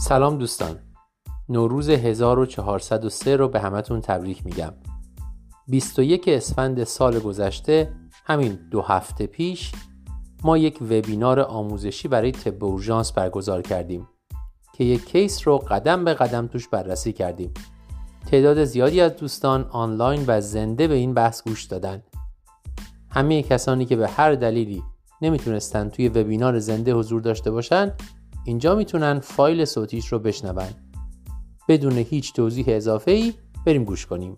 سلام دوستان، نوروز 1403 رو به همتون تبریک میگم. 21 اسفند سال گذشته، همین 2 هفته پیش، ما یک وبینار آموزشی برای طب اورژانس برگزار کردیم که یک کیس رو قدم به قدم توش بررسی کردیم. تعداد زیادی از دوستان آنلاین و زنده به این بحث گوش دادن. همه کسانی که به هر دلیلی نمیتونستن توی وبینار زنده حضور داشته باشن، اینجا میتونن فایل صوتیش رو بشنون. بدون هیچ توضیح اضافه‌ای بریم گوش کنیم.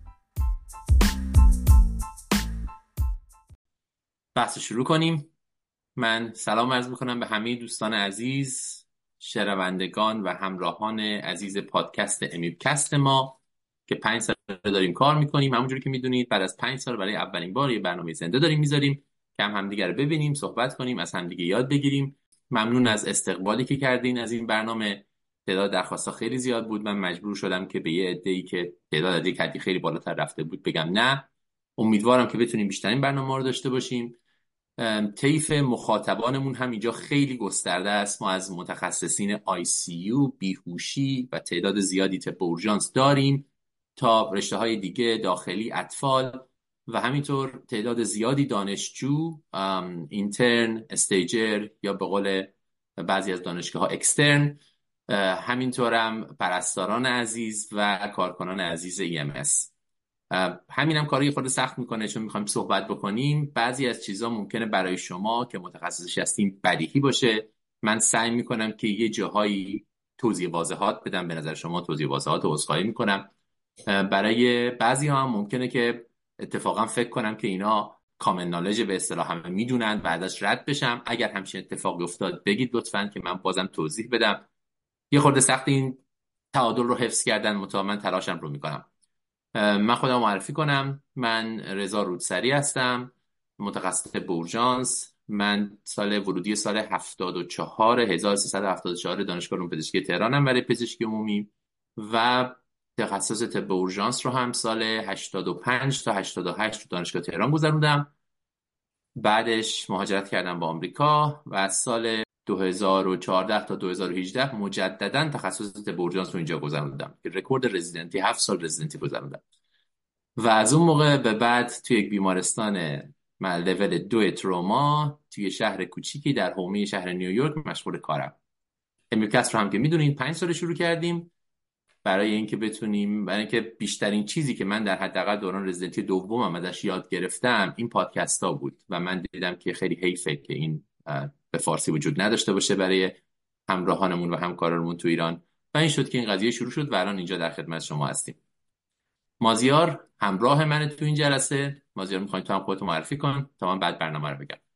بحث شروع کنیم. من سلام عرض میکنم به همه دوستان عزیز، شنوندگان و همراهان عزیز پادکست امیبکست ما که 5 سال داریم کار میکنیم. همونجوری که میدونید بعد از 5 سال برای اولین بار یه برنامه زنده داریم میذاریم که همدیگه رو ببینیم، صحبت کنیم، از همدیگه یاد بگیریم. ممنون از استقبالی که کردین از این برنامه. تعداد درخواست‌ها خیلی زیاد بود. من مجبور شدم که به یه عده‌ای که تعداد از یک حدی خیلی بالاتر رفته بود بگم نه. امیدوارم که بتونیم بیشترین برنامه‌ها رو داشته باشیم. طیف مخاطبانمون هم اینجا خیلی گسترده است. ما از متخصصین ICU، بیهوشی و تعداد زیادی طب اورژانس داریم تا رشته‌های دیگه، داخلی، اطفال و همینطور تعداد زیادی دانشجو، اینترن، استیجر یا به قول بعضی از دانشگاه‌ها اکسترن، همینطورم پرستاران عزیز و کارکنان عزیز EMS. همین هم کاری خود سخت میکنه چون میخوایم صحبت بکنیم. بعضی از چیزا ممکنه برای شما که متخصصش هستیم بدیهی باشه. من سعی میکنم که یه جاهایی توضیح واضحات بدم، به نظر شما توضیح واضحات رو عذرخواهی میکنم. برای بعضی ها هم ممکنه که اتفاقا فکر کنم که اینا کامن نالج به اصطلاح همه میدونن، بعدش رد بشم. اگر همچین اتفاقی افتاد بگید لطفاً که من بازم توضیح بدم. یه خورده سخت این تعادل رو حفظ کردن، من تلاشم رو میکنم. من خودم معرفی کنم. من رضا رودسری هستم، متخصص طب اورژانس. من سال ورودی سال 1374 دانشگاه علوم پزشکی تهرانم برای پزشکی عمومی و تخصص طب اورژانس رو هم سال 85 تا 88 تو دانشگاه تهران گذروندم. بعدش مهاجرت کردم به آمریکا و از سال 2014 تا 2018 مجددا تخصص طب اورژانس رو اینجا گذروندم که رکورد رزیدنتی 7 سال رزیدنتی گذروندم. و از اون موقع به بعد توی یک بیمارستان لول 2 تروما توی شهر کوچیکی در حومه شهر نیویورک مشغول کارم. امیبکست رو هم که میدونین 5 سال شروع کردیم برای اینکه بیشترین چیزی که من در حداقل دوران رزیدنتی دومم ازش یاد گرفتم این پادکست ها بود و من دیدم که خیلی حیفه که این به فارسی وجود نداشته باشه برای همراهانمون و همکارانمون تو ایران و این شد که این قضیه شروع شد و الان اینجا در خدمت شما هستیم. مازیار همراه منه تو این جلسه. مازیار میخواین تو هم خودتو معرفی کن تا من بعد برنامه رو بگم.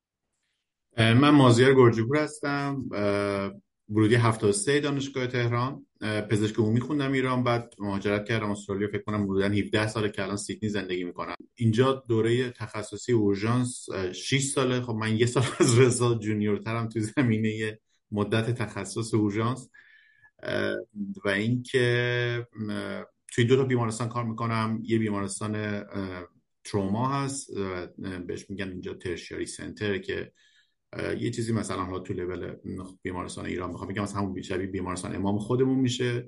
من مازیار گرجیپور هستم، ورودی 73 دانشگاه تهران، پزشکی عمومی خوندم ایران، بعد مهاجرت کردم استرالیا. فکر کنم حدوداً 17 ساله که الان سیدنی زندگی میکنم. اینجا دوره تخصصی اورژانس 6 ساله. خب من یه سال از رضا جونیورترم تو زمینه مدت تخصص اورژانس و اینکه توی 2 تا بیمارستان کار میکنم. یه بیمارستان تروما هست، بهش میگن اینجا ترشیاری سنتر، که یه چیزی مثلا حالا تو لول بیمارستان ایران میخوام بگم مثلا همون شبیه بیمارستان امام خودمون میشه.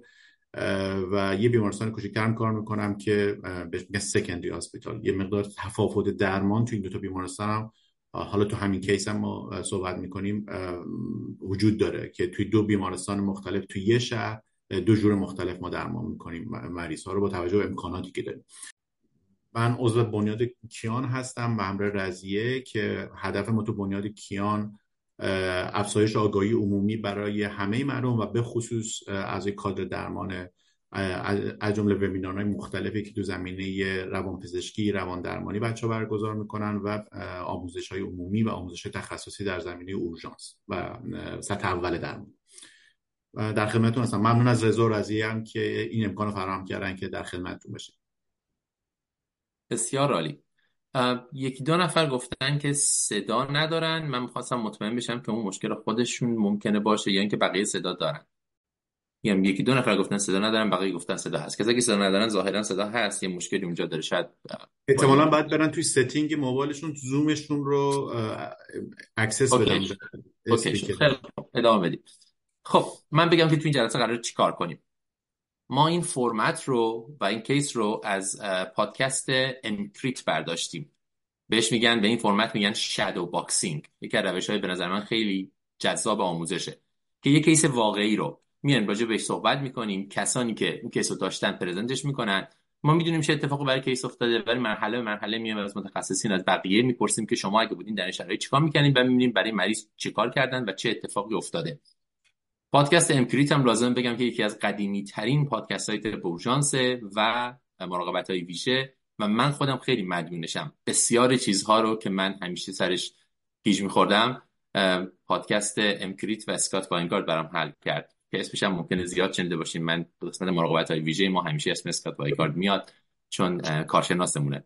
و یه بیمارستان کوچیک‌ترم کار میکنم که بهش میگن سکندری هاسپیتال. یه مقدار تفاوت درمان تو این 2 تا بیمارستان هم حالا تو همین کیس هم ما صحبت میکنیم وجود داره که توی 2 بیمارستان مختلف توی یه شهر 2 جور مختلف ما درمان میکنیم مریض ها رو با توجه به امکاناتی که داریم. من عضو بنیاد کیان هستم و همراه رضیه که هدف ما تو بنیاد کیان افزایش آگاهی عمومی برای همه مردم و به خصوص اعضای کادر درمان، از جمله وبینارهای مختلفی که تو زمینه روانپزشکی، روان درمانی بچه‌ها برگزار میکنن و آموزش‌های عمومی و آموزش تخصصی در زمینه اورژانس و سطح اول درمان. در خدمتتون هستم. ممنون از رضا و رضیه هم که این امکان رو فراهم کردن که در خدمتتون باشیم. بسیار عالی. 1-2 نفر گفتن که صدا ندارن. من میخواستم مطمئن بشم که اون مشکل خودشون ممکنه باشه یا اینکه بقیه صدا دارن. یعنی 1-2 نفر گفتن صدا ندارن، بقیه گفتن صدا هست. کسایی که صدا ندارن ظاهرا صدا هست، یه مشکلی اونجا داره. شاید احتمالاً باید برن توی ستینگ موبایلشون زومشون رو اکسس بدن. اوکی، خیلی ادامه بدید. خب من بگم که تو این جلسه قرار چیکار کنیم. ما این فرمت رو و این کیس رو از پادکست انکریت برداشتیم. بهش میگن، به این فرمت میگن شادو باکسینگ. یکی از روش‌های به نظر من خیلی جذاب آموزشه که یه کیس واقعی رو میان راجع بهش صحبت میکنیم، کسانی که این کیس رو داشتن پرزنتش میکنن، ما میدونیم چه اتفاقی برای کیس افتاده، برای مرحله به مرحله میایم از متخصصین، از بقیه میپرسیم که شما اگه بودین در این شرایط چیکار میکنین و میبینیم برای مریض چیکار کردن و چه اتفاقی افتاده. پادکست امکریت هم لازم بگم که یکی از قدیمی ترین پادکست های تپ اورژانسه و مراقبت های ویژه و من خودم خیلی مدیونشم. بسیار چیزها رو که من همیشه سرش گیج میخوردم پادکست امکریت و اسکات واینگارد برام حل کرد که اسمش هم ممکنه زیاد شنیده باشین. من قسمت مراقبت های ویژه ما همیشه اسم اسکات واینگارد میاد چون کارشناسمونه.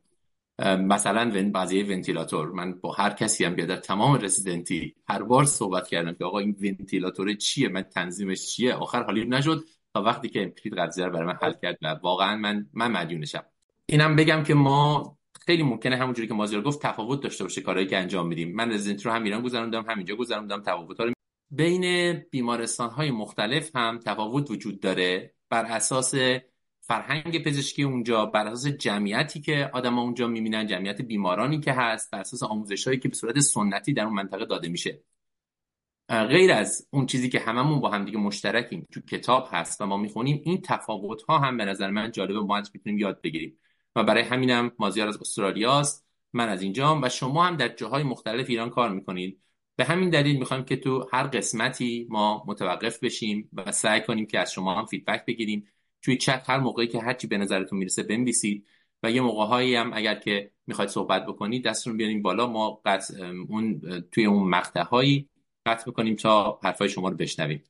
مثلا قضیه ونتیلاتور، من با هر کسی هم بیاد تمام رزیدنتی هر بار صحبت کردم که آقا این ونتیلاتور چیه، من تنظیمش چیه، آخر حالی نشد تا وقتی که امپلیت قضیه رو برای من حل کرد و واقعا من مدیونشم. اینم بگم که ما خیلی ممکنه همونجوری که مازیار گفت تفاوت داشته باشه کارهایی که انجام میدیم. من رزیدنتی رو هم ایران گذروندم، همینجا گذروندم. تفاوت‌ها رو بین بیمارستان‌های مختلف هم تفاوت وجود داره بر اساس فرهنگ پزشکی اونجا، بر اساس جمعیتی که آدما اونجا میبینن، جمعیت بیمارانی که هست، بر اساس آموزشایی که به صورت سنتی در اون منطقه داده میشه. غیر از اون چیزی که هممون با هم دیگه مشترکیم تو کتاب هست و ما میخونیم، این تفاوت ها هم به نظر من جالبه، ما میتونیم یاد بگیریم و برای همینم مازیار از استرالیاست، من از اینجام و شما هم در جاهای مختلف ایران کار میکنید. به همین دلیل میخوایم که تو هر قسمتی ما متوقف بشیم و سعی کنیم که از شما هم فیدبک بگیریم. توی چت هر موقعی که هرچی به نظرتون میرسه بنویسید و یه موقع‌هایی هم اگر که میخواید صحبت بکنید دستتون بیارین بالا، ما توی اون مقطع‌هایی قطع میکنیم تا حرفای شما رو بشنویم.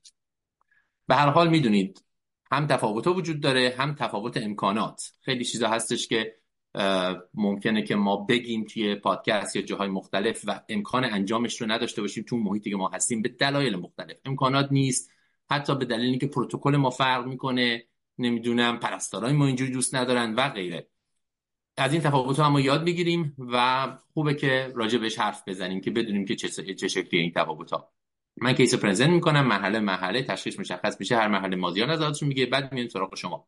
به هر حال میدونید هم تفاوت وجود داره، هم تفاوت امکانات. خیلی چیزا هستش که ممکنه که ما بگیم توی پادکست یا جاهای مختلف و امکان انجامش رو نداشته باشیم تو محیطی که ما هستیم به دلایل مختلف. امکانات نیست، حتی به دلیلی که پروتکل ما فرق میکنه، نمیدونم پرستارای ما اینجوری دوست ندارن و غیره. از این تفاوت‌ها هم یاد میگیریم و خوبه که راجع بهش حرف بزنیم که بدونیم که چه شکلیه این تفاوت‌ها. من کیس پرزنت میکنم، مرحله تشخیص مشخص میشه، هر مرحله مازیار نظراتشون میگه، بعد میایم سراغ شما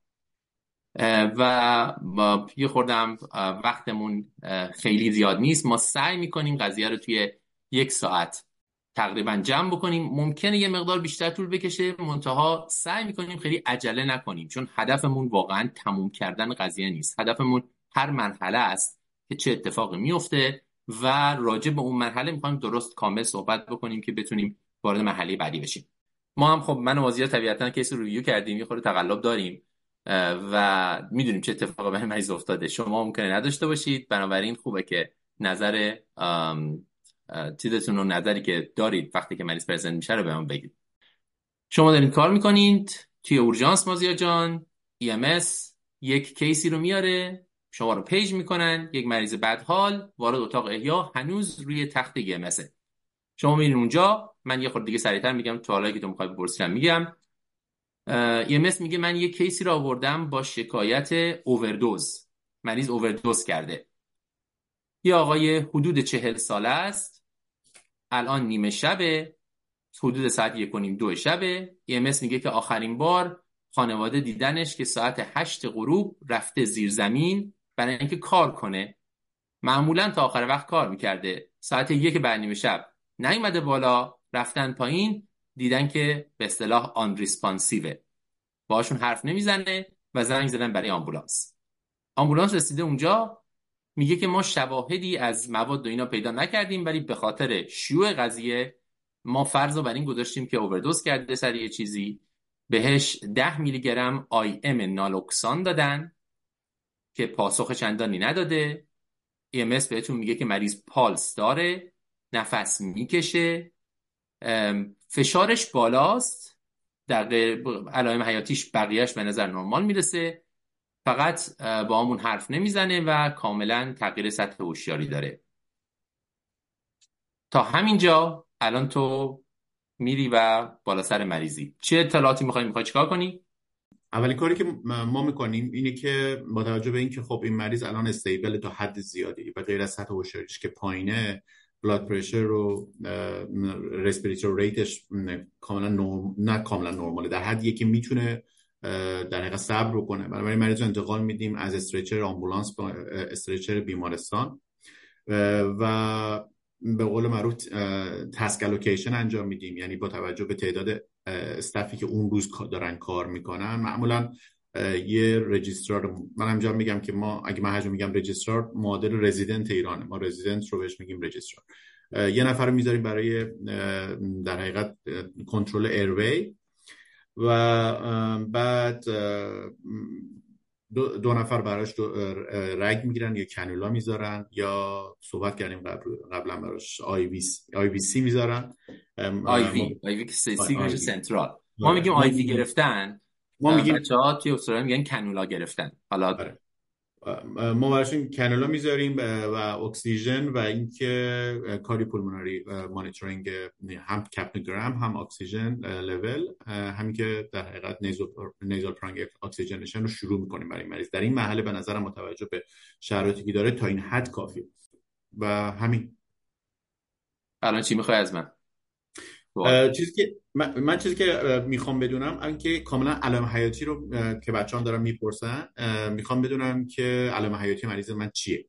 و یه خوردم وقتمون خیلی زیاد نیست. ما سعی میکنیم قضیه رو توی 1 ساعت تقریبا جمع بکنیم. ممکنه یه مقدار بیشتر طول بکشه، منتها سعی میکنیم خیلی عجله نکنیم چون هدفمون واقعا تموم کردن قضیه نیست. هدفمون هر مرحله است که چه اتفاقی میفته و راجع به اون مرحله میخوایم درست کامل صحبت بکنیم که بتونیم وارد مرحله بعدی بشیم. ما هم خب من و مازیار طبیعتا کیس رو ریویو کردیم، یه خورده تقلب داریم و میدونیم چه اتفاقی برای مریض افتاده. شما ممکنه نداشته باشید، بنابراین خوبه که نظر چیزتون رو، نظری که دارید وقتی که مریض پرزنت میشه رو به من بگید. شما دارید کار میکنید توی اورژانس مازیار جان، EMS یک کیسی رو میاره، شما رو پیج میکنن، یک مریض بدحال وارد اتاق احیا هنوز روی تخت EMS. شما میرین اونجا، من یه خورده دیگه سریعتر میگم تو حالا که تو میخوای بپرسیدم میگم. EMS میگه من یه کیسی رو آوردم با شکایت اووردوز، مریض اووردوز کرده. یه آقای حدود 40 ساله است، الان نیمه شبه، حدود ساعت 1:30 شبه. EMS میگه که آخرین بار خانواده دیدنش که ساعت 8 غروب رفته زیر زمین برای اینکه کار کنه. معمولا تا آخر وقت کار میکرده، ساعت 1 بعد نیمه شب نیومده بالا، رفتن پایین، دیدن که به اصطلاح آن ریسپانسیوه، باهاشون حرف نمیزنه و زنگ زدن برای آمبولانس. آمبولانس رسیده اونجا، میگه که ما شواهدی از مواد و اینا پیدا نکردیم، ولی به خاطر شیوع قضیه ما فرض رو بر این گذاشتیم که اووردوز کرده سر یه چیزی. بهش 10 میلی گرم IM نالوکسان دادن که پاسخ چندانی نداده. EMS بهتون میگه که مریض پالس داره، نفس میکشه، فشارش بالاست، در علائم حیاتیش بقیهش به نظر نرمال میرسه، فقط با همون حرف نمیزنه و کاملا تغییر سطح هوشیاری داره. تا همینجا الان تو میری و بالا سر مریضی، چه اطلاعاتی میخوای چیکار کنی؟ اولین کاری که ما میکنیم اینه که با توجه به اینکه خب این مریض الان استیبل تا حد زیادی و غیر از سطح هوشیاریش که پایینه، بلاد پرشر و رسپیریتور ریتش کاملا نه کاملا نرماله، در حدیه که میتونه در حقیقت صبر رو کنه. بنابراین مریض رو انتقال میدیم از استرچر آمبولانس به استرچر بیمارستان و به قول معروف تاسک الوکیشن انجام میدیم، یعنی با توجه به تعداد استافی که اون روز دارن کار میکنن. معمولا یه رجیسترار، من همجا میگم که ما اگه من میگم رجیسترار معادل رزیدنت ایرانه، ما رزیدنت رو بهش میگیم رجیسترار. یه نفر رو میذاریم برای در حقیقت کنترل ایروی و بعد دو نفر براش رگ میگیرن یا کانولا میذارن، یا صحبت کردیم قبلا براش آی وی سی میذارن. آی وی که سیگنال سنترال، ما میگیم آی وی گرفتن، ما میگیم بچه‌ها توی استرالیا میگن کانولا گرفتن. حالا ما براشون کانولا میذاریم و اکسیژن و اینکه کاری پولمونری مانیتورینگ، هم کپنوگرام هم اکسیژن لول، همین که در حقیقت نیزال پرانگ اکسیژنیشن رو شروع میکنیم برای مریض. در این مرحله به نظرم متوجه به شرایطی که داره تا این حد کافیه و همین. الان چی میخوای از من؟ چیزی که من چیزی که میخوام بدونم اینکه کاملا علائم حیاتی رو که بچه‌ها دارن میپرسن، میخوام بدونم که علائم حیاتی مریض من چیه.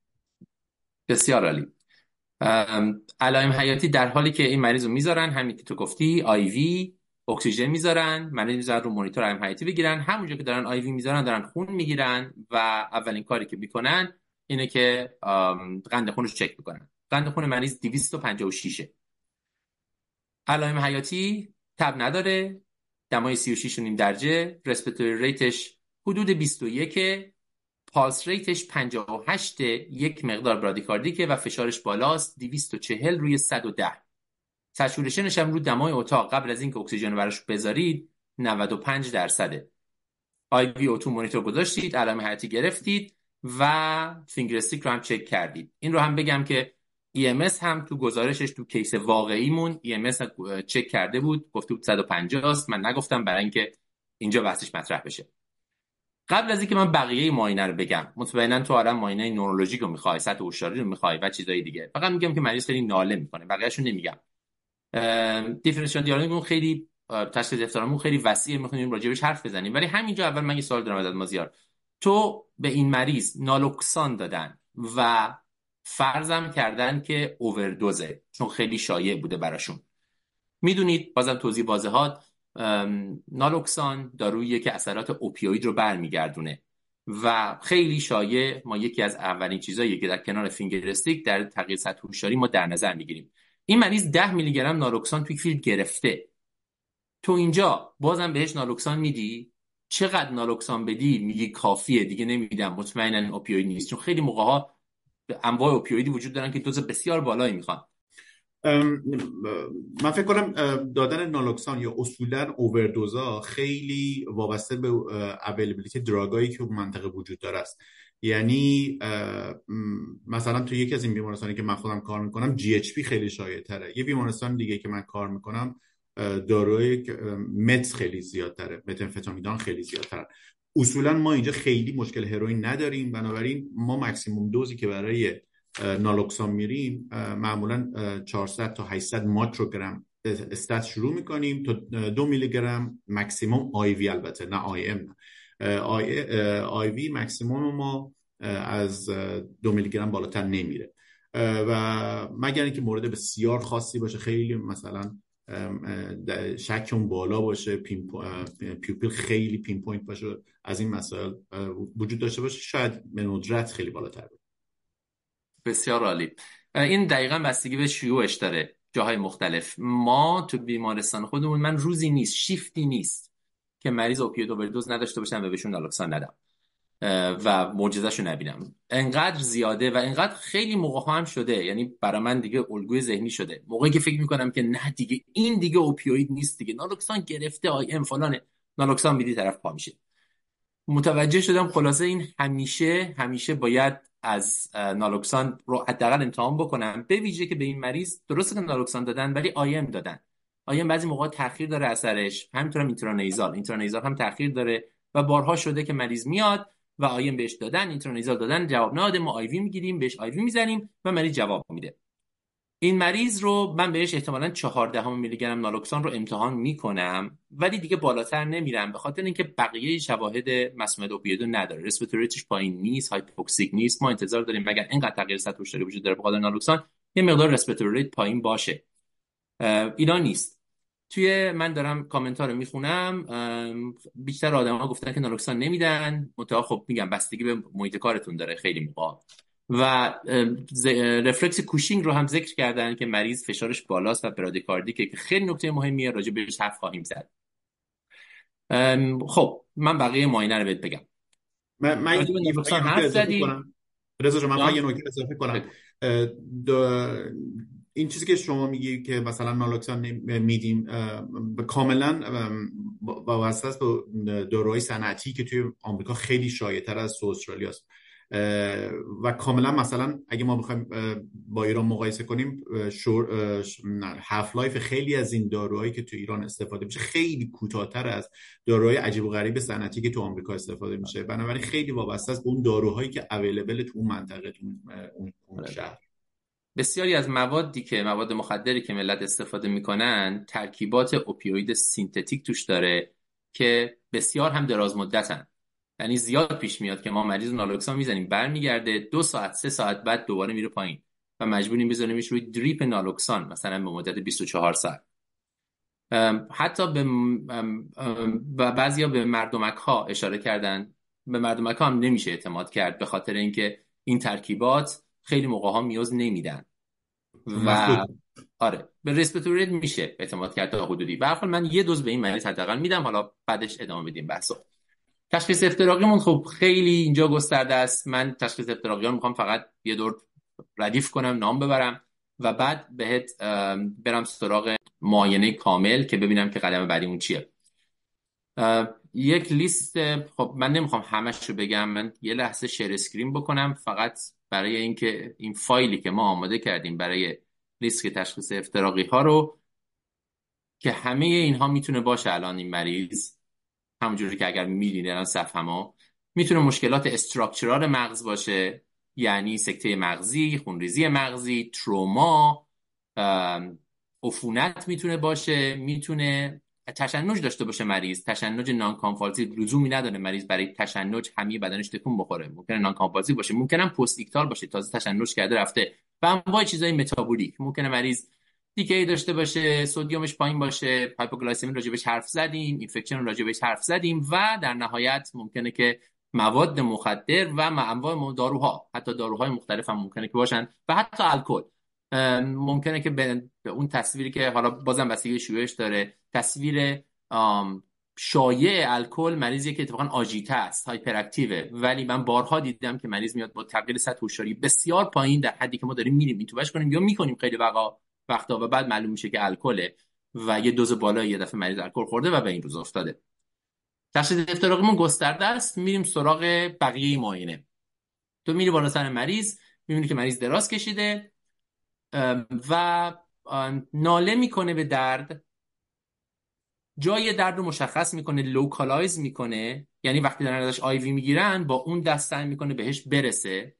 بسیار عالی. علائم حیاتی در حالی که این مریض رو میذارن، همین که تو گفتی، آی وی اکسیژن میذارن، مریض میذارن رو مانیتور علائم حیاتی بگیرن، همونجا که دارن آی وی میذارن دارن خون میگیرن و اولین کاری که میکنن اینه که قند خونش رو چک میکنن. قند خون مریض 256. علائم حیاتی تب نداره، دمای 36.5 درجه، رسپیراتوری ریتش حدود 21، پالس ریتش 58، یک مقدار برادیکاردیکه و فشارش بالاست 240 روی 110. سچورشنش هم رو دمای اتاق قبل از اینکه اکسیژن رو براش بذارید 95%. آی وی او تو مانیتور گذاشتید، علائم حیاتی گرفتید و فینگر استیک رو هم چک کردید. این رو هم بگم که EMS هم تو گزارشش تو کیس واقعیمون EMS چک کرده بود، گفته بود 150 است. من نگفتم برای اینکه اینجا بحثش مطرح بشه. قبل از اینکه من بقیه معاینه رو بگم، مطمئنا تو آدم معاینه نورولوژیک رو میخوای، سطح هوشیاری رو میخوای و چیزای دیگه، فقط میگم که مریض خیلی ناله میکنه، بقیه‌اشو نمیگم. دیفرنشیال دیاگنوزمون خیلی تشخیص افترامون خیلی وسیعه، میخوایم راجعش حرف بزنیم. ولی همینجا اول من یه سوال دارم ازت مازیار. تو به این مریض نالوکسان دادن و فرضم کردن که اووردوزه، چون خیلی شایع بوده براشون. میدونید بازم توضیح واضحات، نالوکسان داروییه که اثرات اوپیوید رو برمیگردونه و خیلی شایع ما یکی از اولین چیزاییه که در کنار فینگر استیک در تغییر سطح هوشیاری ما در نظر میگیریم. این مریض 10 میلی گرم نالوکسان توی فیلد گرفته، تو اینجا بازم بهش نالوکسان میدی؟ چقدر نالوکسان بدی میگی کافیه دیگه نمیدم، مطمئنا اوپیوید نیست؟ چون خیلی موقع ها انواع اوپیویدی وجود دارن که دوز بسیار بالایی میخوان. من فکر کنم دادن نالوکسان یا اصولا اووردوزا خیلی وابسته به اویلیبیلیتی دراگایی که اون منطقه وجود داره است. یعنی مثلا تو یکی از این بیمارستانی که من خودم کار میکنم GHB خیلی شایع تره، یه بیمارستان دیگه که من کار میکنم داروی مت خیلی زیادتره، متامفتامینان خیلی زیادتره. اصولا ما اینجا خیلی مشکل هروئین نداریم، بنابراین ما ماکسیموم دوزی که برای نالوکسان میریم معمولا 400 تا 800 ماکروگرم استات شروع میکنیم تا 2 میلی گرم ماکسیموم آی وی، البته نه آی ام. آی وی ماکسیموم ما از 2 میلی گرم بالاتر نمیره و مگر اینکه مورد بسیار خاصی باشه، خیلی مثلا شک اون بالا باشه، پیوپیل خیلی پین پوینت باشه، از این مسائل وجود داشته باشه، شاید به ندرت خیلی بالاتر باشه. بسیار عالی. این دقیقاً بستگی به شیوعش داره جاهای مختلف. ما تو بیمارستان خودمون من روزی نیست، شیفتی نیست که مریض اوپیوید اووردوز نداشته باشن و بهشون نالوکسان ندم و معجزه‌شو نبینم. انقدر زیاده و انقدر خیلی موقع هم شده، یعنی برای من دیگه الگوی ذهنی شده موقعی که فکر میکنم که نه دیگه این دیگه اوپیوید نیست دیگه، نالوکسان گرفته، آی ام فلانه، نالوکسان میدی طرف پا میشه. متوجه شدم خلاصه این همیشه باید از نالوکسان رو حداقل امتحان بکنم، به ویژه که به این مریض درسته که نالوکسان دادن ولی آی ام دادن. آی ام بعضی موقع تاخیر داره اثرش، همینطورم اینترانیزال هم تاخیر داره و بارها شده که مریض میاد و آی ام بهش دادن، اینترانیزال دادن، جواب نده، ما آی وی میگیریم بهش آی وی میزنیم و مریض جواب میده. این مریض رو من بهش احتمالاً 14 میلی گرم نالوکسان رو امتحان میکنم، ولی دیگه بالاتر نمیرم، به خاطر اینکه بقیه شواهد مسمومیت اوپیوید نداره. ریسپیراتوری ریتش پایین نیست، هایپوکسیک نیست. ما انتظار داریم اگر اینقدر تغییر سطح هوشیاری وجود داره بخاطر نالوکسان، یه مقدار ریسپیراتوری ریت پایین باشه. اینا نیست. من دارم کامنت ها رو میخونم، بیشتر آدما گفتن که نالوکسان نمیدن، متأ خب میگم بستگی به محیط کارتون داره خیلی موقع. و رفلکس کوشینگ رو هم ذکر کردن که مریض فشارش بالاست و برادیکاردیکه، که خیلی نکته مهمیه، راجع بهش حرف خواهیم زد. خب من بقیه معاینه رو بهت بگم. من راجع به یه نالوکسان نکته حرف اضافه زدیم. کنم. رضا جان، من فقط جان یه نکته اضافه کنم. بگو. این چیزی که شما میگی که مثلا نالوکسان میدیم کاملا وابسته است به داروهای صنعتی که توی آمریکا خیلی شایع‌تر از تو استرالیا است. و کاملا مثلا اگه ما بخوایم با ایران مقایسه کنیم، هاف لایف خیلی از این داروهایی که تو ایران استفاده میشه خیلی کوتاه‌تر از داروهای عجیب و غریب صنعتی که تو آمریکا استفاده میشه. بنابراین خیلی وابسته است به اون داروهایی که اویلیبل تو اون منطقه، تو اون شهر. بسیاری از مواد مخدری که ملت استفاده میکنن ترکیبات اوپیوید سینتتیک توش داره که بسیار هم دراز مدتن. یعنی زیاد پیش میاد که ما مریض نالوکسان میزنیم، برمیگرده 2 ساعت 3 ساعت بعد دوباره میره پایین و مجبوریم بذاریمش روی دریپ نالوکسان مثلا به مدت 24 ساعت. حتی به بعضیا به مردمک ها اشاره کردن. به مردمک ها هم نمیشه اعتماد کرد، به خاطر اینکه این ترکیبات خیلی موقع ها میوز نمیدن و مخلوط. آره به ریسپیراتوری میشه اعتماد کرد تا حدودی. به هر حال من یه دوز به این مریض حداقل میدم، حالا بعدش ادامه بدیم بحثو. تشخیص افتراقیمون خب خیلی اینجا گسترده است. من تشخیص افتراقی ها میخوام فقط یه دور ردیف کنم، نام ببرم و بعد بهت برم سراغ معاینه کامل که ببینم که قدم بعدیمون چیه. یک لیست، خب من نمیخوام همش رو بگم، من یه لحظه شیر اسکرین بکنم فقط برای اینکه این فایلی که ما آماده کردیم برای لیست تشخیص افتراقی ها رو، که همه اینها میتونه باشه الان این مریض، همونجوری که اگر میدین الان صفحه‌مو، میتونه مشکلات استراکچرال مغز باشه، یعنی سکته مغزی، خونریزی مغزی، تروما، عفونت میتونه باشه، میتونه تشنج داشته باشه مریض. تشنج نان کانفالسیو لزومی نداره مریض برای تشنج همه بدنش تکون بخوره، ممکنه نان کانفالسیو باشه، ممکنه پست ایکتال باشه، تازه تشنج کرده رفته. و انواع چیزای متابولیک، ممکنه مریض دیگه داشته باشه، سدیمش پایین باشه، هایپوگلایسمی راجبش حرف زدیم، اینفکشن راجبش حرف زدیم، و در نهایت ممکنه که مواد مخدر و انواع داروها، حتی داروهای مختلف هم ممکنه که باشن، و حتی الکل. ممکنه که به اون تصویری که حالا بازم بستگی شیوعش داره، تصویر شایع الکل مریضی که اتفاقا آژیته است، هایپر اکتیوه، ولی من بارها دیدم که مریض میاد با تغییر سطح هوشیاری بسیار پایین در حدی که ما داریم میریم اینتوبش کنیم یا میکنیم خیلی وقتا و بعد معلوم میشه که الکله و یه دوز بالایی یه دفعه مریض الکل خورده و به این روز افتاده. تشخیص افتراقیمون گسترده است. میریم سراغ بقیه معاینه. تو میری بالا سر مریض، میبینی که مریض دراز کشیده و ناله میکنه به درد، جای درد رو مشخص میکنه، لوکالایز میکنه، یعنی وقتی دارن ازش آیوی میگیرن با اون دست سعی میکنه بهش برسه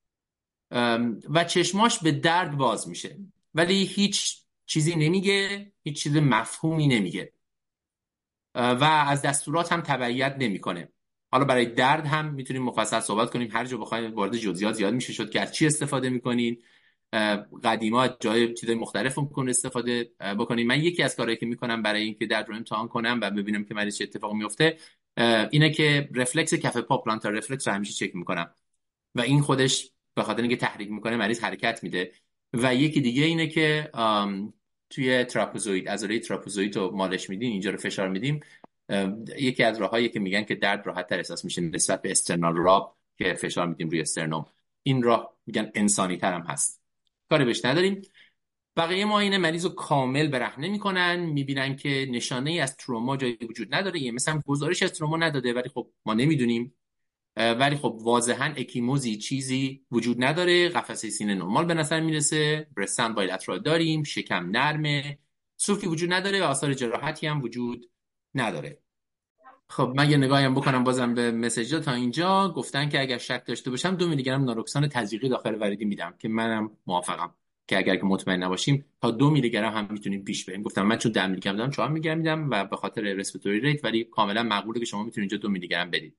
و چشماش به درد باز میشه، ولی هیچ چیزی نمیگه، هیچ چیز مفهومی نمیگه و از دستورات هم تبعیت نمیکنه. حالا برای درد هم میتونیم مفصل صحبت کنیم، هر جا بخوایم وارد جزئیات زیاد میشه شد که از چی استفاده میکنین. قدیما جای چیزای مختلف ممکن استفاده بکنیم. من یکی از کارهایی که میکنم برای اینکه درد رو امتحان کنم و ببینم که مریض چه اتفاقی میفته اینه که رفلکس کف پا، پلانتار رفلکس رو همیشه چک میکنم و این خودش به خاطر اینکه تحریک میکنه مریض حرکت میده. و یکی دیگه اینه که توی تراپزوید، عضله تراپزوید رو مالش میدین، اینجا رو فشار میدیم. یکی از راهایی که میگن که درد راحت تر احساس میشه نسبت به استرنال راب که فشار میدیم روی استرنوم. این راه میگن انسانی تر هم هست، کاری بهش نداریم. بقیه معاینه مریض رو کامل برهنه میکنن، میبینن که نشانه ای از تروما جایی وجود نداره، یه مثلا گزارش از تروما نداده، ولی خب ما نمیدونیم. ولی خب واضحا اکیموزی چیزی وجود نداره، قفسه سینه نرمال به نظر میرسه، برستن بایلترال داریم، شکم نرمه، سوفتی وجود نداره و آثار جراحتی هم وجود نداره. خب من یه نگاهی هم بکنم بازم به مسیجا. تا اینجا گفتن که اگر شک داشته باشم 2 میلی گرم ناروکسان تزریقی داخل وریدی میدم که منم موافقم. که اگر که مطمئن نباشیم تا 2 میلی گرم هم میتونیم پیش بریم. گفتم من چون 10 میلی گرم دارم 4 میلی گرم میدم و به خاطر رسپیراتوری ریت، ولی کاملا مقبوله که شما میتونید اینجا 2 میلی گرم بدید.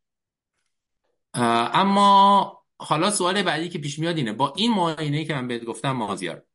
اما حالا سوال بعدی که پیش میاد اینه، با این معاینه‌ای که من بهت گفتم مازیار،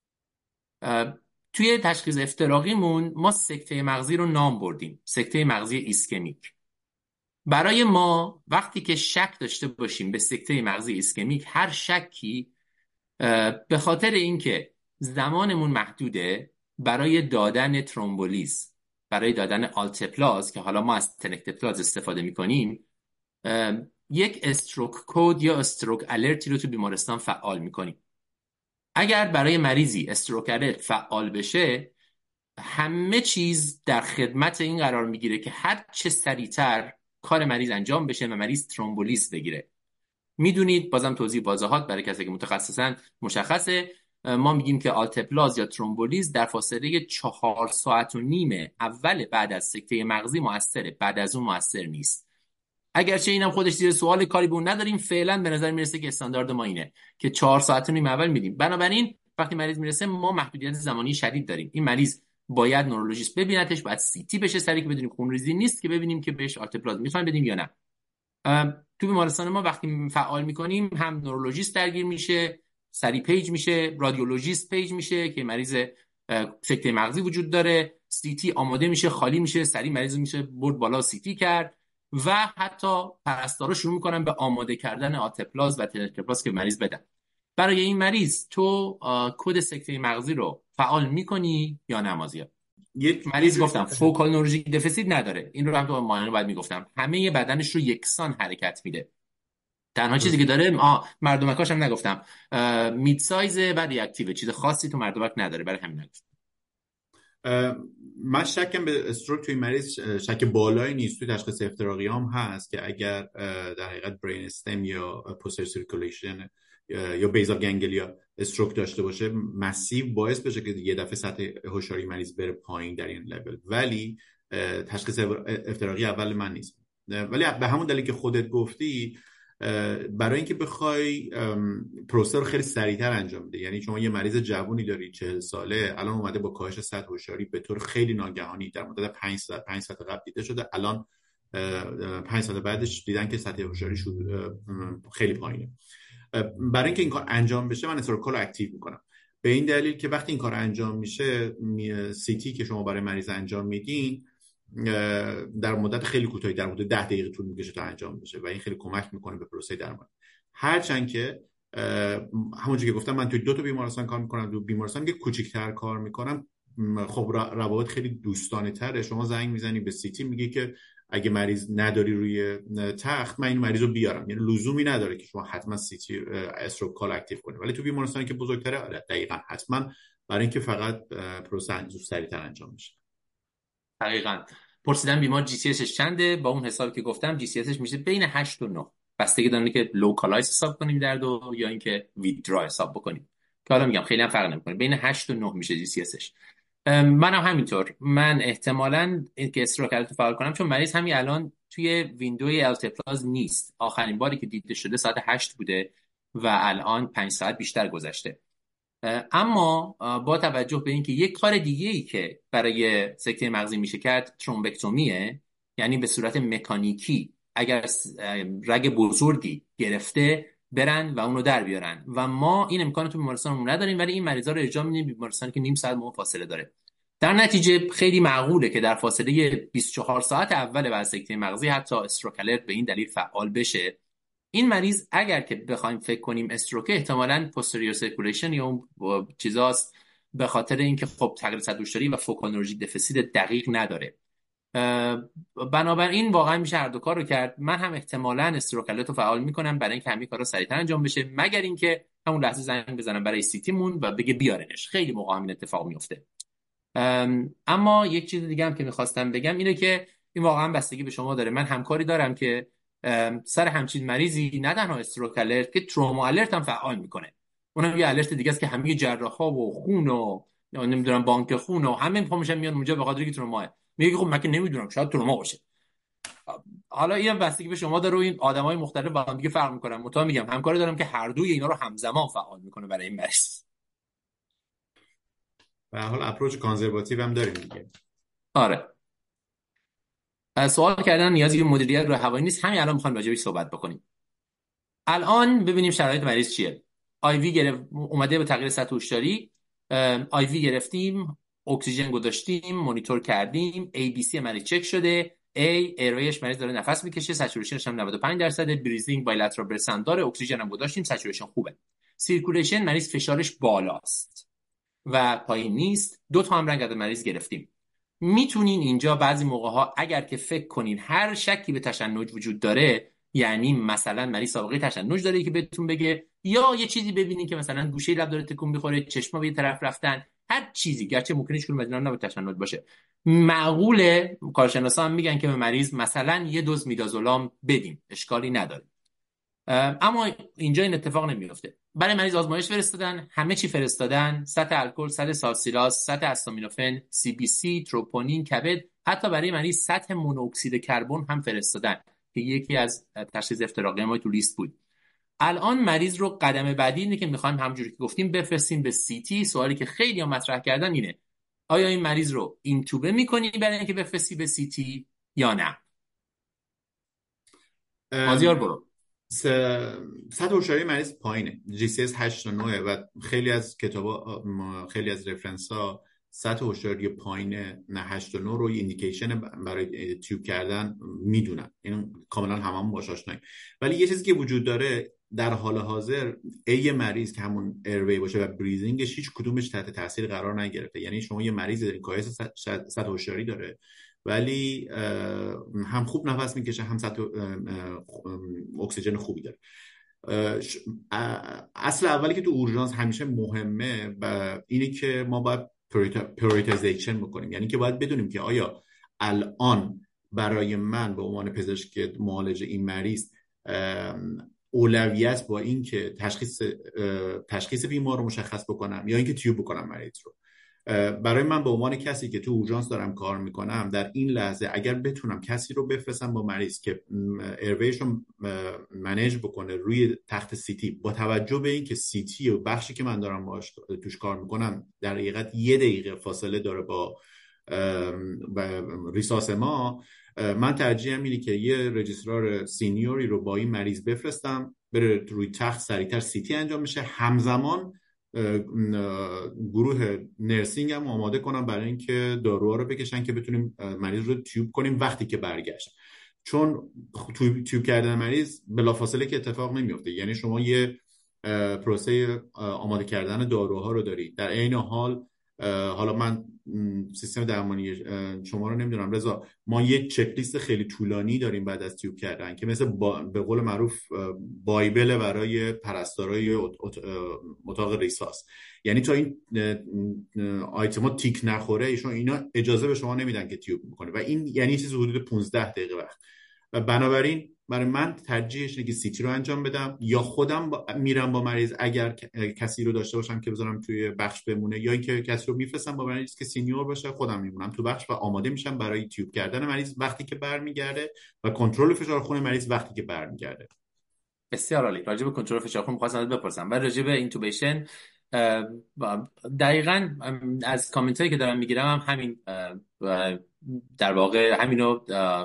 توی تشخیص افتراقیمون ما سکته مغزی رو نام بردیم، سکته مغزی ایسکمیک. برای ما وقتی که شک داشته باشیم به سکته مغزی ایسکمیک، هر شکی به خاطر اینکه زمانمون محدوده برای دادن ترومبولیز، برای دادن آلتپلاز که حالا ما از تنکتپلاز استفاده میکنیم، یک استروک کود یا استروک الرتی رو تو بیمارستان فعال میکنیم. اگر برای مریضی استروک الرت فعال بشه، همه چیز در خدمت این قرار میگیره که هر چه سریعتر کار مریض انجام بشه و مریض ترومبولیز بگیره. میدونید، بازم توضیح واضحات برای کسی که متخصصن مشخصه، ما میگیم که آلتپلاز یا ترومبولیز در فاصله 4 ساعت و نیم اول بعد از سکته مغزی مؤثره، بعد از اون مؤثر نیست. اگرچه اینم خودش زیر سوال، کاری به اون نداریم، فعلا به نظر میرسه که استاندارد ما اینه که 4 ساعت و نیم اول میدیم. بنابراین وقتی مریض میرسه ما محدودیت زمانی شدید داریم. این مریض باید نورولوژیست ببینتش، باید سی تی بشه سریع که بدونیم خونریزی نیست، که ببینیم که بهش آلتپلاز میخوایم بدیم یا نه. تو بیمارستان ما وقتی فعال میکنیم هم نورولوژیست درگیر میشه، سری پیج میشه، رادیولوژیست پیج میشه که مریض سکته مغزی وجود داره، سی تی آماده میشه، خالی میشه، سری مریض میشه برد بالا سی تی کرد، و حتی پرستارا شروع میکنن به آماده کردن آتپلاز و تنکتپلاز که مریض بدن. برای این مریض تو کد سکته مغزی رو فعال میکنی یا نه مازیار؟ مریض گفتم فوکال نورولوژیک دفیسیت نداره، این رو هم تو معاینه بعد میگفتم، همه بدنش رو یکسان حرکت میده. تنها چیزی که داره مردمکاش هم نگفتم، مید سایز و ریاکتیو، چیز خاصی تو مردمک نداره، برای همین نگفتم. من شکم به استروک توی مریض شک بالایی نیست. توی تشخیص افتراقی هم هست که اگر در حقیقت برین استم یا پوستر سیرکولیشن یا بیزال گنگلیا استروک داشته باشه، مسیو باعث بشه که یه دفعه سطح هوشیاری مریض بره پایین در این لول، ولی تشخیص افتراقی اول من نیست. ولی به همون دلیل که خودت گفتی، برای اینکه بخوای پروسه رو خیلی سریعتر انجام بده، یعنی شما یه مریض جوونی داری 40 ساله، الان اومده با کاهش سطح هوشیاری به طور خیلی ناگهانی در مدت 5 ساعت قبل دیده شده، الان 5 ساعت بعدش دیدن که سطح هوشیاری خیلی پایینه. برای اینکه این کار انجام بشه من استروکال رو اکتیو میکنم، به این دلیل که وقتی این کار انجام میشه، سی تی که شما برای مریض انجام میدین در مدت خیلی کوتاهی، در مدت 10 دقیقه طول میکشه تا انجام بشه و این خیلی کمک میکنه به پروسه درمان. هرچند که همونجوری که گفتم من توی 2 تا بیمارستان کار میکنم، 2 بیمارستان که کوچیک‌تر کار میکنم، خب روابط خیلی دوستانه تره. شما زنگ میزنی به سی تی میگی که اگه مریض نداری روی تخت، من این مریض رو بیارم، یعنی لزومی نداره که شما حتما سی تی استروک کال اکتیو کنید. ولی تو بیمارستانی که بزرگتره دقیقاً حتما، برای اینکه فقط پروسه سریعتر انجام بشه. دقیقاً. پرسیدم بیمار جی سی اسش چنده، با اون حسابی که گفتم جی سی اسش میشه بین 8 و 9، بستگی داره که لوکالایز حساب کنیم درد یا اینکه ویدرا حساب بکنیم، که حالا میگم خیلی هم فرق نمیکنه، بین 8 و 9 میشه جی سی اسش. منم همینطور، من احتمالاً اینکه استروکالت فعال کنم، چون مریض همین الان توی ویندوی التپلاز نیست، آخرین باری که دیده شده ساعت 8 بوده و الان 5 ساعت بیشتر گذشته. اما با توجه به اینکه یک کار دیگه‌ای که برای سکته مغزی میشه کرد ترومبکتومیه، یعنی به صورت مکانیکی اگر رگ بزرگی گرفته برن و اونو در بیارن، و ما این امکان تو بیمارستانمون نداریم، ولی این مریضا رو ارجاع میدیم بیمارستانی که نیم ساعت ما فاصله داره. در نتیجه خیلی معقوله که در فاصله 24 ساعت اول بعد سکته مغزی حتی استروک الرت به این دلیل فعال بشه. این مریض اگر که بخوایم فکر کنیم استروک، احتمالاً پوستریور سرکولیشن یا اون چیزاست، به خاطر اینکه خب تغییر سطح هوشیاری و فوکال نورولوژیک دفیسیت دقیق نداره. بنابراین واقعا میشه هر دو کار رو کرد. من هم احتمالاً استروکالت رو فعال میکنم برای اینکه همین کارا سریعتر انجام بشه، مگر اینکه همون لحظه زنگ بزنم برای سی تی مون و بگه بیارنش. خیلی موقع همین اتفاق میفته. اما یک چیز دیگه هم که میخواستم بگم اینه که این واقعا بستگی به شما داره. من همکاری دارم که سر همچین مریضی نه تنها استروک الرت که تروما الرت هم فعال میکنه، اونم یه الرت دیگه است که همه جراحا و خون و نمیدونم بانک خون و همه میخوام میان اونجا به خاطر اینکه تروما میگه خب من که نمیدونم شاید تروما باشه. حالا این بستگی به شما داره و این آدمای مختلف با هم دیگه فرق میکنن. مطمئن میگم همکاری دارم که هر دوی اینا رو همزمان فعال میکنه برای این مریض. به هر حال اپروچ کانزرواتیو هم داریم دیگه. آره. سوال کردن نیازی به مدیریت رو هوایی نیست، همین الان میخوایم راجع بهش صحبت بکنیم. الان ببینیم شرایط مریض چیه. آیوی اومده به تغییر سطح هوشداری. آیوی گرفتیم، اکسیژن گذاشتیم، مانیتور کردیم، ای بی سی مریض چک شده. ایرویش مریض داره نفس میکشه، سچوریشنش هم 95%، بریزینگ بایلترال برس هم داره، اکسیژن هم گذاشتیم، سچوریشن خوبه. سیرکولیشن مریض فشارش بالاست و پایین نیست. دو تا هم رنگ از مریض گرفتیم. میتونین اینجا بعضی موقع ها اگر که فکر کنین هر شکی به تشنج وجود داره، یعنی مثلا مریض سابقه تشنج داره که بهتون بگه، یا یه چیزی ببینین که مثلا گوشه لب داره تکون میخوره، چشما به یه طرف رفتن، هر چیزی، گرچه ممکنه هیچ کدوم از اینا نباید تشنج باشه، معقوله کارشناسا هم میگن که به مریض مثلا یه دوز میدازولام بدیم، اشکالی نداره. اما اینجا این اتفاق نمیفته. برای مریض آزمایش فرستادن، همه چی فرستادن، سطح الکل، سطح سالسیلاس، سطح استامینوفن، سی بی سی، تروپونین، کبد، حتی برای مریض سطح مونوکسید کربن هم فرستادن که یکی از تشخیص افتراقی ما تو لیست بود. الان مریض رو قدم بعدی اینه که میخوایم همونجوری که گفتیم بفرستیم به سی تی. سوالی که خیلی هم مطرح کردن اینه آیا این مریض رو اینتوبه میکنی برای اینکه بفرستی به سی تی یا نه؟ مازیار برو. سطح هوشیاری مریض پایینه، GCS 8 تا 9 و خیلی از کتابا، خیلی از رفرنس ها سطح هوشیاری پایین نه 8 تا 9 رو ایندیکیشن برای تیوب کردن میدونن، این کاملا هممون باهاش آشناییم. ولی یه چیزی که وجود داره در حال حاضر، ای مریض که همون ایروی باشه و بریزینگش هیچ کدومش تحت تاثیر قرار نگرفته. یعنی شما یه مریض کایس سطح هوشیاری داره ولی هم خوب نفس میکشه، هم سطح اکسیژن خوبی داره. اصل اولی که تو اورژانس همیشه مهمه و اینه که ما باید پریورتایزیشن بکنیم، یعنی که باید بدونیم که آیا الان برای من به عنوان پزشک معالج این مریض اولویت با این که تشخیص بیمار رو مشخص بکنم یا اینکه تیوب بکنم مریض رو. برای من به عنوان کسی که تو اورژانس دارم کار میکنم، در این لحظه اگر بتونم کسی رو بفرستم با مریض که ایرویش رو منیج بکنه روی تخت سیتی، با توجه به این که سیتی و بخشی که من دارم باش توش کار میکنم در حقیقت 1 دقیقه فاصله داره با ریساس ما، من ترجیحم اینه که یه رجیسترار سینیوری رو با این مریض بفرستم بره روی تخت، سریعتر سیتی انجام میشه، همزمان گروه نرسینگ هم آماده کنم برای اینکه داروها رو بکشن که بتونیم مریض رو تیوب کنیم وقتی که برگشت. چون تیوب کردن مریض بلافاصله که اتفاق نمیفته، یعنی شما یه پروسه آماده کردن داروها رو دارید، در عین حال حالا من سیستم درمانی شما رو نمیدونم رضا، ما یه چک لیست خیلی طولانی داریم بعد از تیوب کردن که مثل به قول معروف بایبل برای پرستارای اتاق ریساس. یعنی تا این آیتما تیک نخوره اینا اجازه به شما نمیدن که تیوب بکنه و این یعنی چیز حدود 15 دقیقه وقت. و بنابراین برای من ترجیحش اینه که سیتی رو انجام بدم یا خودم میرم با مریض اگر کسی رو داشته باشم که بذارم توی بخش بمونه، یا اینکه کسی رو میفرستم با مریض که سینیور باشه، خودم میمونم تو بخش و آماده میشم برای تیوب کردن مریض وقتی که برمیگرده و کنترل فشار خون مریض وقتی که برمیگرده. بسیار عالی. راجع به کنترل فشار خون می‌خواستم بپرسم و راجع به اینتوبیشن دقیقاً از کامنت هایی که دارم میگیرم هم همین در واقع همینو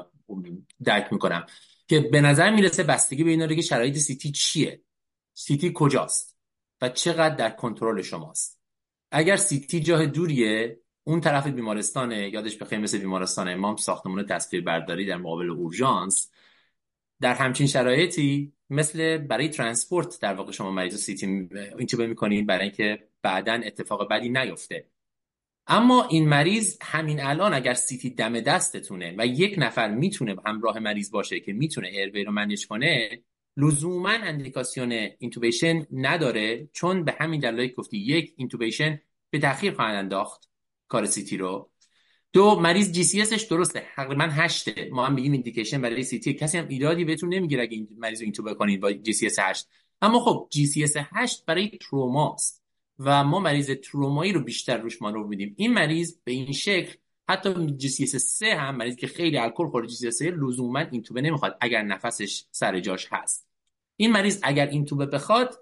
درک میکنم که به نظر میرسه بستگی به اینا رو که شرایط سیتی چیه، سیتی کجاست و چقدر در کنترل شماست. اگر سیتی جای دوریه، اون طرف بیمارستانه، یادش بخیر مثل بیمارستان امام، ساختمان تصویر برداری در مقابل اورژانس، در همچین شرایطی مثل برای ترانسپورت در واقع شما مریض سیتی اینتوبه میکنید برای اینکه بعداً اتفاق بدی نیفته. اما این مریض همین الان اگر سیتی دم دستتونه و یک نفر میتونه همراه مریض باشه که میتونه ایروی رو منیج کنه، لزوما اندیکاسیون اینتوبیشن نداره، چون به همین دلایل گفتی، یک، اینتوبیشن به تأخیر خواهند انداخت کار سیتی رو، دو، مریض جی سی اسش درسته تقریبا 8، ما هم میگیم ایندیکیشن برای سیتی، کسی هم ایرادی بهتون نمیگیره اگه این مریض رو اینتوبه کنید با جی سی اس 8. اما خب جی سی اس 8 برای تروماست و ما مریض ترومایی رو بیشتر روش مانور میدیم. این مریض به این شکل حتی جی سی اس 3 هم، مریض که خیلی الکل خورده جی سی اس 3 لزوما اینتوبه نمیخواد اگر نفسش سر جاش هست. این مریض اگر اینتوبه بخواد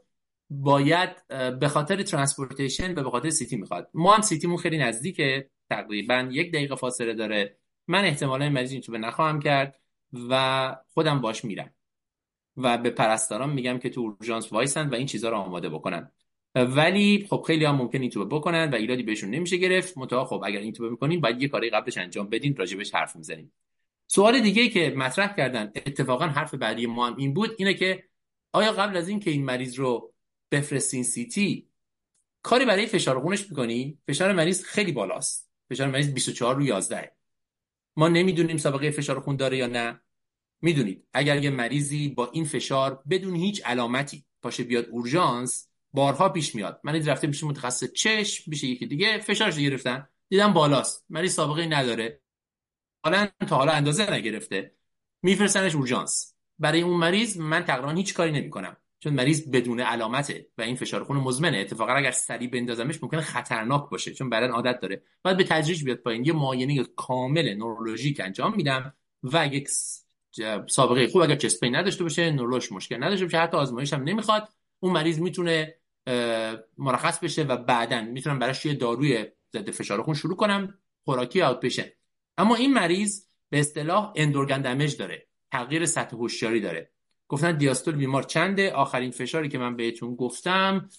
باید به خاطر ترانسپورتیشن و به خاطر سیتی میخواد. ما هم سیتیمون خیلی نزدیکه، تقریبا 1 دقیقه فاصله داره. من احتمالا این مریض اینتوبه نخواهم کرد و خودم باش میرم و به پرستاران میگم که تو اورژانس وایسن و این چیزها رو آماده بکنن. ولی خب خیلی هم ممکن اینتوبه بکنن و ایرادی بهشون نمیشه گرفت. منتها خب اگر اینتوبه میکنین باید یه کاری قبلش انجام بدین، راجبش حرف میزنیم. سوال دیگه ای که مطرح کردن، اتفاقا حرف بعدی ما هم این بود، اینه که آیا قبل از این که این مریض رو بفرستین سیتی کاری برای فشار خونش میکنی؟ فشار مریض خیلی بالاست، فشار مریض 24/11. ما نمیدونیم سابقه فشار خون داره یا نه. میدونید اگر یه مریضی با این فشار بدون هیچ علامتی پاشه بیاد اورژانس، بارها پیش میاد مریض رفته میشه متخصص چشم، میشه یکی دیگه فشارش گرفتن، دیدن بالاست، مریض سابقه نداره، حالا تا حالا اندازه نگرفته، میفرستنش اورژانس. برای اون مریض من تقریبا هیچ کاری نمیکنم، چون مریض بدون علامته و این فشار خون مزمنه. اتفاقا اگر سریع بندازمش ممکنه خطرناک باشه، چون بدن عادت داره. بعد به تدریج بیاد پایین. یه معاینه کامل نورولوژیک انجام میدم و یک سابقه خوب اگر چست پین نداشته باشه، نورولوژ مشکل نداشته باشه، حتی آزمایش هم نمیخواد، اون مریض میتونه مرخص بشه و بعداً میتونم براش یه داروی ضد فشار خون شروع کنم، خوراکی اوت پیشنت. اما این مریض به اصطلاح اندورگن دمیج داره، تغییر سطح هوشیاری داره. گفتن دیاستول بیمار چنده؟ آخرین فشاری که من بهتون گفتم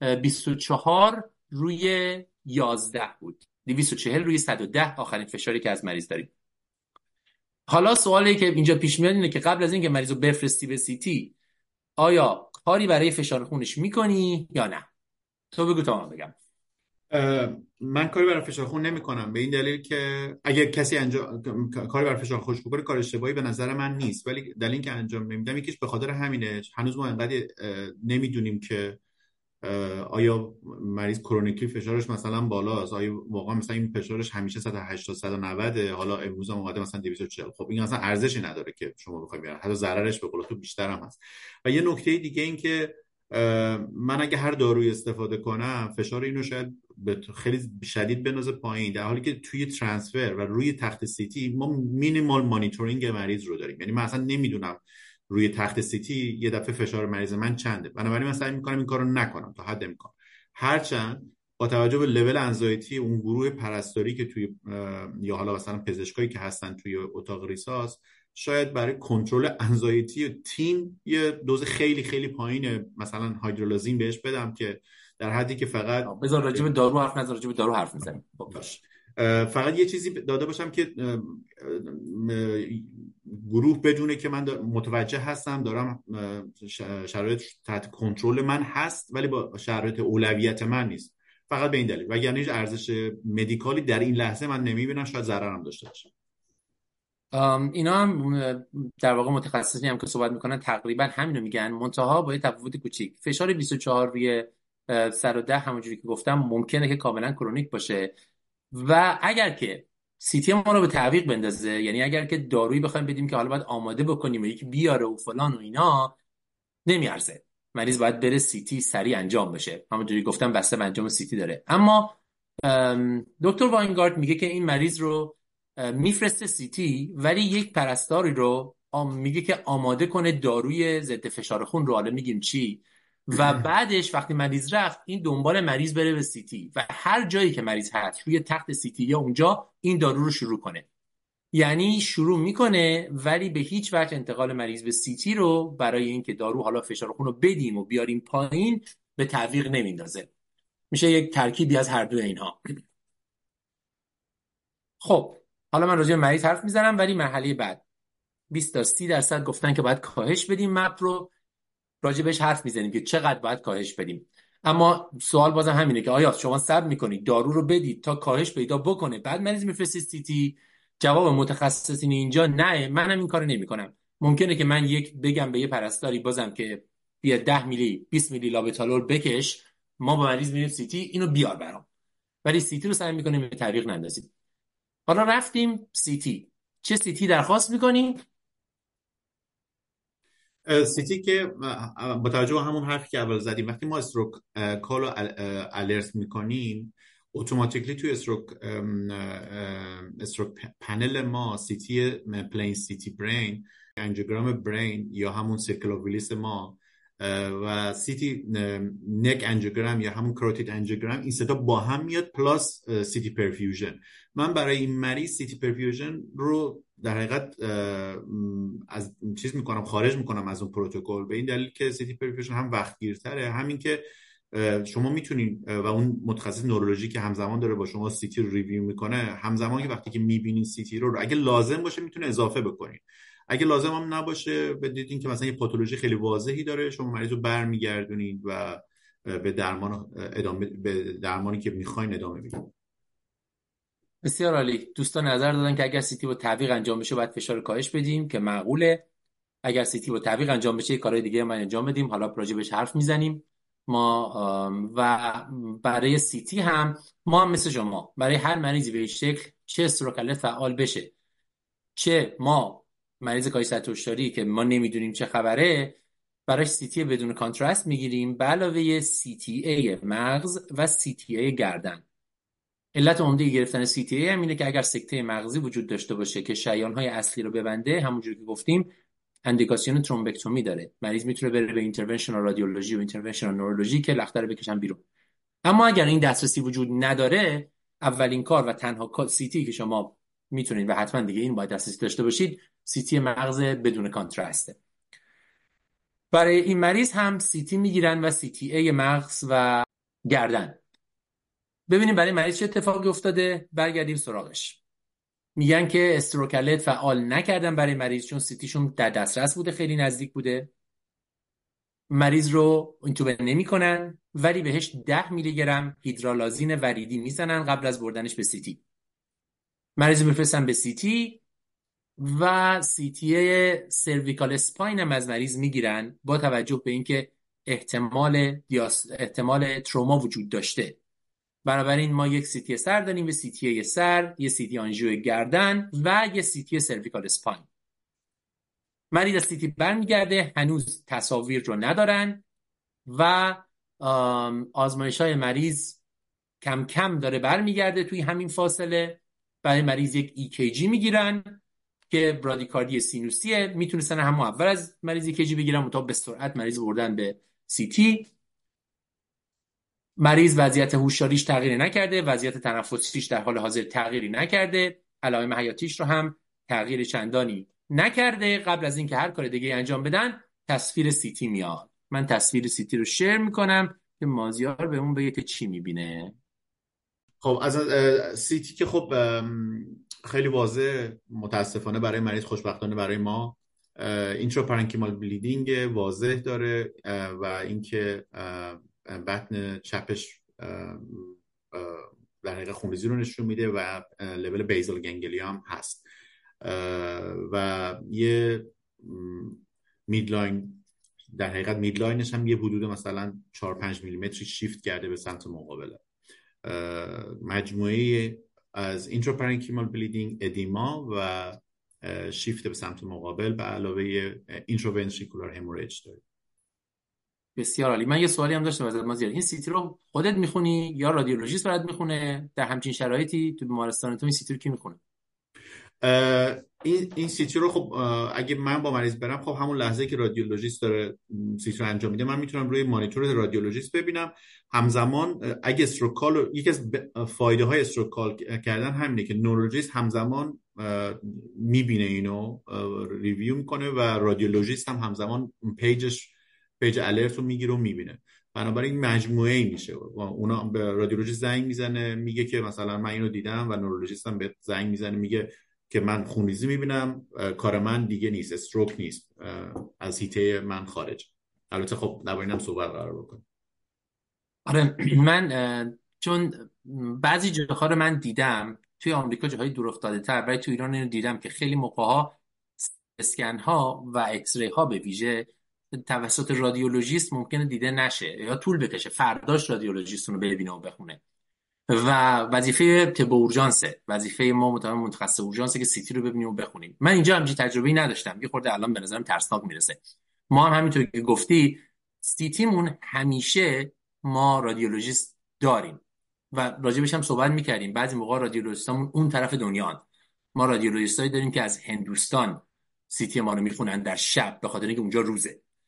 24/11 بود، 240/110 آخرین فشاری که از مریض داریم. حالا سوالی که اینجا پیش میاد اینه که قبل از اینکه مریض رو بفرستی به سیتی آیا کاری برای فشار خونش میکنی یا نه؟ تو بگو تا من بگم. من کاری برای فشار خون نمی کنم، به این دلیل که اگه کسی کاری برای فشار خونش بکنه کار اشتباهی به نظر من نیست، ولی دلیل اینکه انجام نمیدم یکیش به خاطر همینه. هنوز ما انقدر نمیدونیم که آیا مریض کرونیکی فشارش مثلا بالاست، آیا واقعا مثلا این فشارش همیشه 180 190، حالا امروز هم اومده مثلا 240. خب این اصلا ارزشی نداره که شما بخواید بیارن، حتی ضررش به قول تو بیشتر هم هست. و یه نکته دیگه این که من اگه هر دارویی استفاده کنم فشار اینو شاید خیلی شدید بندازه پایین، در حالی که توی ترانسفر و روی تخت سیتی ما مینیمال مانیتورینگ مریض رو داریم. یعنی من اصلا نمیدونم روی تخت سیتی یه دفعه فشار مریض من چنده، بنابراین من سعی میکنم این کارو نکنم تا حد امکان. هرچند با توجه به لول انزایتی اون گروه پرستاری که توی یا حالا مثلا پزشکایی که هستن توی اتاق ریساس، شاید برای کنترل انزایتی تیم یه دوز خیلی خیلی پایین مثلا هایدرولازین بهش بدم که در حدی که فقط بذار راجع به دارو حرف نزن، راجع به دارو حرف میزنیم. فقط یه چیزی داده باشم که گروه بدونه که من متوجه هستم، دارم شرایط تحت کنترل من هست ولی با شرایط اولویت من نیست، فقط به این دلیل. وگرنه هیچ ارزش مدیکالی در این لحظه من نمیبینم، شاید ضررم داشته باشه. اینا هم در واقع متخصصی هم که صحبت میکنن تقریبا همینو میگن، منتها با یه تفاوت کوچیک. فشار 24/110 همونجوری که گفتم ممکنه که کاملا کرونیک باشه و اگر که سیتی ما رو به تعویق بندازه، یعنی اگر که دارویی بخوایم بدیم که حالا باید آماده بکنیم و یکی بیاره و فلان و اینا، نمیارزه. مریض باید بره سیتی سریع انجام بشه، همونجوری گفتم بسته به انجام سیتی داره. اما دکتر واینگارد میگه که این مریض رو میفرسته سیتی، ولی یک پرستاری رو میگه که آماده کنه داروی ضد فشار خون رو، حالا میگیم چی، و بعدش وقتی مریض رفت این دنبال مریض بره به سیتی و هر جایی که مریض هست روی تخت سیتی یا اونجا این دارو رو شروع کنه. یعنی شروع میکنه ولی به هیچ وجه انتقال مریض به سیتی رو برای اینکه دارو حالا فشار خون رو بدیم و بیاریم پایین به تعویق نمیندازه. میشه یک ترکیبی از هر دو اینها. خب حالا من راجع به مریض حرف میزنم، ولی مرحله بعد 20 تا 30% گفتن که باید کاهش بدیم مپ رو، راجع بهش حرف میزنیم که چقدر باید کاهش بدیم. اما سوال بازم همینه که آیا شما صبر میکنید دارو رو بدید تا کاهش پیدا بکنه بعد مریض میفرستید سیتی؟ جواب متخصصین اینجا نه، منم این کارو نمیکنم. ممکنه که من بگم به یه پرستاری بازم که بیا 10 میلی 20 میلی لابتالول بکش، ما با مریض میریم سیتی، اینو بیار برام، ولی سیتی رو سعی میکنیم به تعویق نندازیم. حالا رفتیم سیتی، چه سیتی درخواست میکنیم؟ سیتی که با توجه به همون حرفی که اول زدیم، وقتی ما استروک کال رو الرت میکنیم اتوماتیکلی توی استروک پنل ما سیتی پلین سیتی برین، انجیوگرام برین یا همون سیرکل اوف ویلیس ما و سیتی نک انجیوگرام یا همون کاروتید انجیوگرام، این سه تا با هم میاد پلاس سیتی پرفیوژن. من برای این مریض سیتی پرفیوژن رو در حقیقت از چیز میکنم، خارج میکنم از اون پروتکل، به این دلیل که سیتی پرفیوژن هم وقت گیرتره، همین که شما میتونین و اون متخصص نورولوژی که همزمان داره با شما سیتی رو ریویو میکنه، همزمان که وقتی که میبینین سیتی رو اگه لازم باشه میتونه اضافه بکنین، اگه لازم هم نباشه بدید که مثلا یه پاتولوژی خیلی واضحی داره، شما مریض رو برمیگردونید و به درمانی که میخواین ادامه بدید. بسیار عالی. دوستان نظر دادن که اگر سیتی با تعویق انجام بشه باید فشار کاهش بدیم که معقوله. اگر سیتی با تعویق انجام بشه کارهای دیگه ما انجام بدیم، حالا راجع حرف میزنیم ما. و برای سیتی هم ما هم مثل شما برای هر مریضی به این شکل، چه استروکالت فعال بشه، چه ما مریض کاهش سطح هشداری که ما نمیدونیم چه خبره، براش سیتی بدون کانترست میگیریم به علاوه سی تی ای مغز و سی تی ای گردن. علت عمده گرفتن سی تی ای هم اینه که اگر سکته مغزی وجود داشته باشه که شریان‌های اصلی رو ببنده، همونجوری که گفتیم اندیکاسیون ترومبکتومی داره، مریض میتونه بره به اینترونشنال رادیولوژی و اینترونشنال نورولوژی که لخته رو بکشن بیرون. اما اگر این دسترسی وجود نداره، اولین کار و تنها سیتی که شما میتونید و حتما دیگه این باید دسترسی داشته باشید، سیتی مغز بدون کانترسته. برای این مریض هم سیتی میگیرن و سیتی ای مغز و گردن. ببینیم برای مریض چه اتفاقی افتاده، برگردیم سراغش. میگن که استروکالت فعال نکردن برای مریض چون سیتیشون در دسترس بوده، خیلی نزدیک بوده. مریض رو اینتوبه نمی‌کنن ولی بهش 10 میلی گرم هیدرالازین وریدی میزنن قبل از بردنش به سیتی. مریض رو بفرستن به سیتی و سیتی سرویکال اسپاین هم از مریض میگیرن با توجه به اینکه احتمال تروما وجود داشته. بنابراین ما یک سیتی سر داریم، یه سیتی سر، یه سیتی آنژیو گردن و یه سیتی سرویکال اسپاین. مریض از سیتی برمیگرده، هنوز تصاویر رو ندارن و آزمایش‌های مریض کم کم داره برمیگرده. توی همین فاصله برای مریض یک EKG میگیرن که برادیکاردی سینوسیه، میتونستن همون اول از مریض EKG بگیرن تا به سرعت مریض بردن به CT. مریض وضعیت هوشیاریش تغییری نکرده، وضعیت تنفسیش در حال حاضر تغییری نکرده، علائم حیاتیش رو هم تغییر چندانی نکرده. قبل از اینکه هر کار دیگه انجام بدن تصویر CT میاد. من تصویر CT رو شیر میکنم که مازیار بهمون بگه که چی میبینه. خب از سیتی که خب خیلی واضح، متاسفانه برای مریض، خوشبختانه برای ما، اینتراپارنکیمال بلیدینگ واضح داره و اینکه بطن چپش در حقیقت خونریزی رو نشون میده و لول بیزال گنگلیا هم هست و یه میدلاین، در حقیقت میدلاینش هم یه حدود مثلا 4-5 میلیمتری شیفت کرده به سمت مقابله. مجموعه از اینتراپارنکیمال بلیدینگ، ادیما و شیفت به سمت مقابل به علاوه اینتروونتریکولار هموریج داره. بسیار عالی. من یه سوالی هم داشتم ازت مازیار، این سیتی رو خودت میخونی یا رادیولوژیست برات میخونه؟ در همچین شرایطی تو بیمارستان تو این سیتی رو کی میخونه؟ این سیتی رو خب اگه من با مریض برم، خب همون لحظه که رادیولوژیست داره سیتی رو انجام میده، من میتونم روی مانیتور رادیولوژیست ببینم. همزمان اگه استروکال، یکی از فایده های استروکال کردن همینه که نورولوژیست همزمان میبینه اینو، ریویو میکنه و رادیولوژیست هم همزمان پیج الرت رو میگیره و میبینه. بنابراین مجموعه ای میشه، اونا به رادیولوژیست زنگ میزنه میگه که مثلا من اینو دیدم و نورولوژیست هم به زنگ میزنه میگه که من خونریزی میبینم، کار من دیگه نیست، استروک نیست، از هیته من خارج. البته خب درباره اینم صحبت قرار بکنم. آره، من چون بعضی جاها رو من دیدم توی آمریکا، جاهای دور افتاده تر، برای تو ایران اینو دیدم که خیلی موقع ها اسکن ها و ایکس ری ها به ویژه توسط رادیولوژیست ممکنه دیده نشه یا طول بکشه، فرداش رادیولوژیست رو ببینه و بخونه. و وظیفه طب اورژانسه، وظیفه ما متخصص اورژانسه که سیتی رو ببینیم و بخونیم. من اینجا همچین تجربه‌ای نداشتم، یه خورده الان به نظرم ترسناک میرسه. ما هم همینطور که گفتی سیتیمون همیشه ما رادیولوژیست داریم و راجبش هم صحبت میکردیم. بعضی موقع رادیولوژیستامون اون طرف دنیان، ما رادیولوژیستایی داریم که از هندوستان سیتی ما رو میخونن در شب به خاطر اینکه اونجا روزه.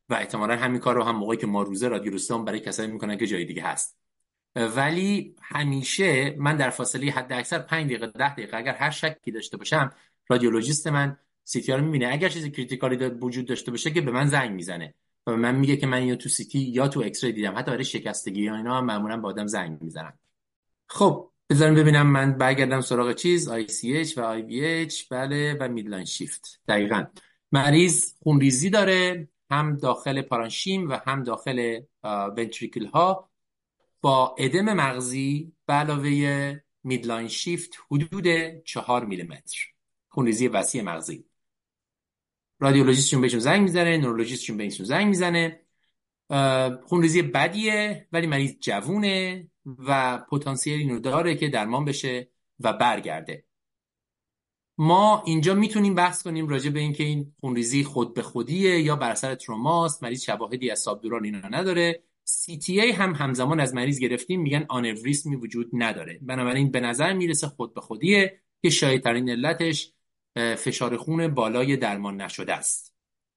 و احتمالاً همین کار رو هم موقعی که ما روزه رادیولوژیستان برای کسایی میکنن که جای دیگه هست. ولی همیشه من در فاصله حد اکثر 5 دقیقه 10 دقیقه اگر هر شکی داشته باشم، رادیولوژیست من سی تی رو میبینه. اگر چیزی کریتیکالی وجود داشته باشه که به من زنگ میزنه و به من میگه که من اینو تو سی تی یا تو ایکس ری دیدم. حتی برای شکستگی یا اینا هم معمولا با آدم زنگ میزنن. خب بذاریم ببینم، من برگردم سراغ چیز آی سی اچ و آی وی اچ. بله، و میدلاین شیفت. دقیقاً مریض خونریزی داره، هم داخل پارانشیم و هم داخل ونتریکل ها، با ادم مغزی به علاوه میدلاین شیفت حدود 4 میلیمتر خونریزی وسیع مغزی. رادیولوژیستشون بهشون زنگ میزنه، نورولوژیستشون بهشون زنگ میزنه. خونریزی بدیه ولی مریض جوونه و پتانسیل اینو داره که درمان بشه و برگرده. ما اینجا میتونیم بحث کنیم راجع به اینکه این خونریزی خود به خودیه یا بر اثر تروماست، مریض شواهدی از سابدوران اینا نداره. سی تی ای هم همزمان از مریض گرفتیم، میگن آنوریسمی وجود نداره. بنابراین به نظر میرسه خود به خودیه که شایع ترین علتش فشار خون بالای درمان نشده است.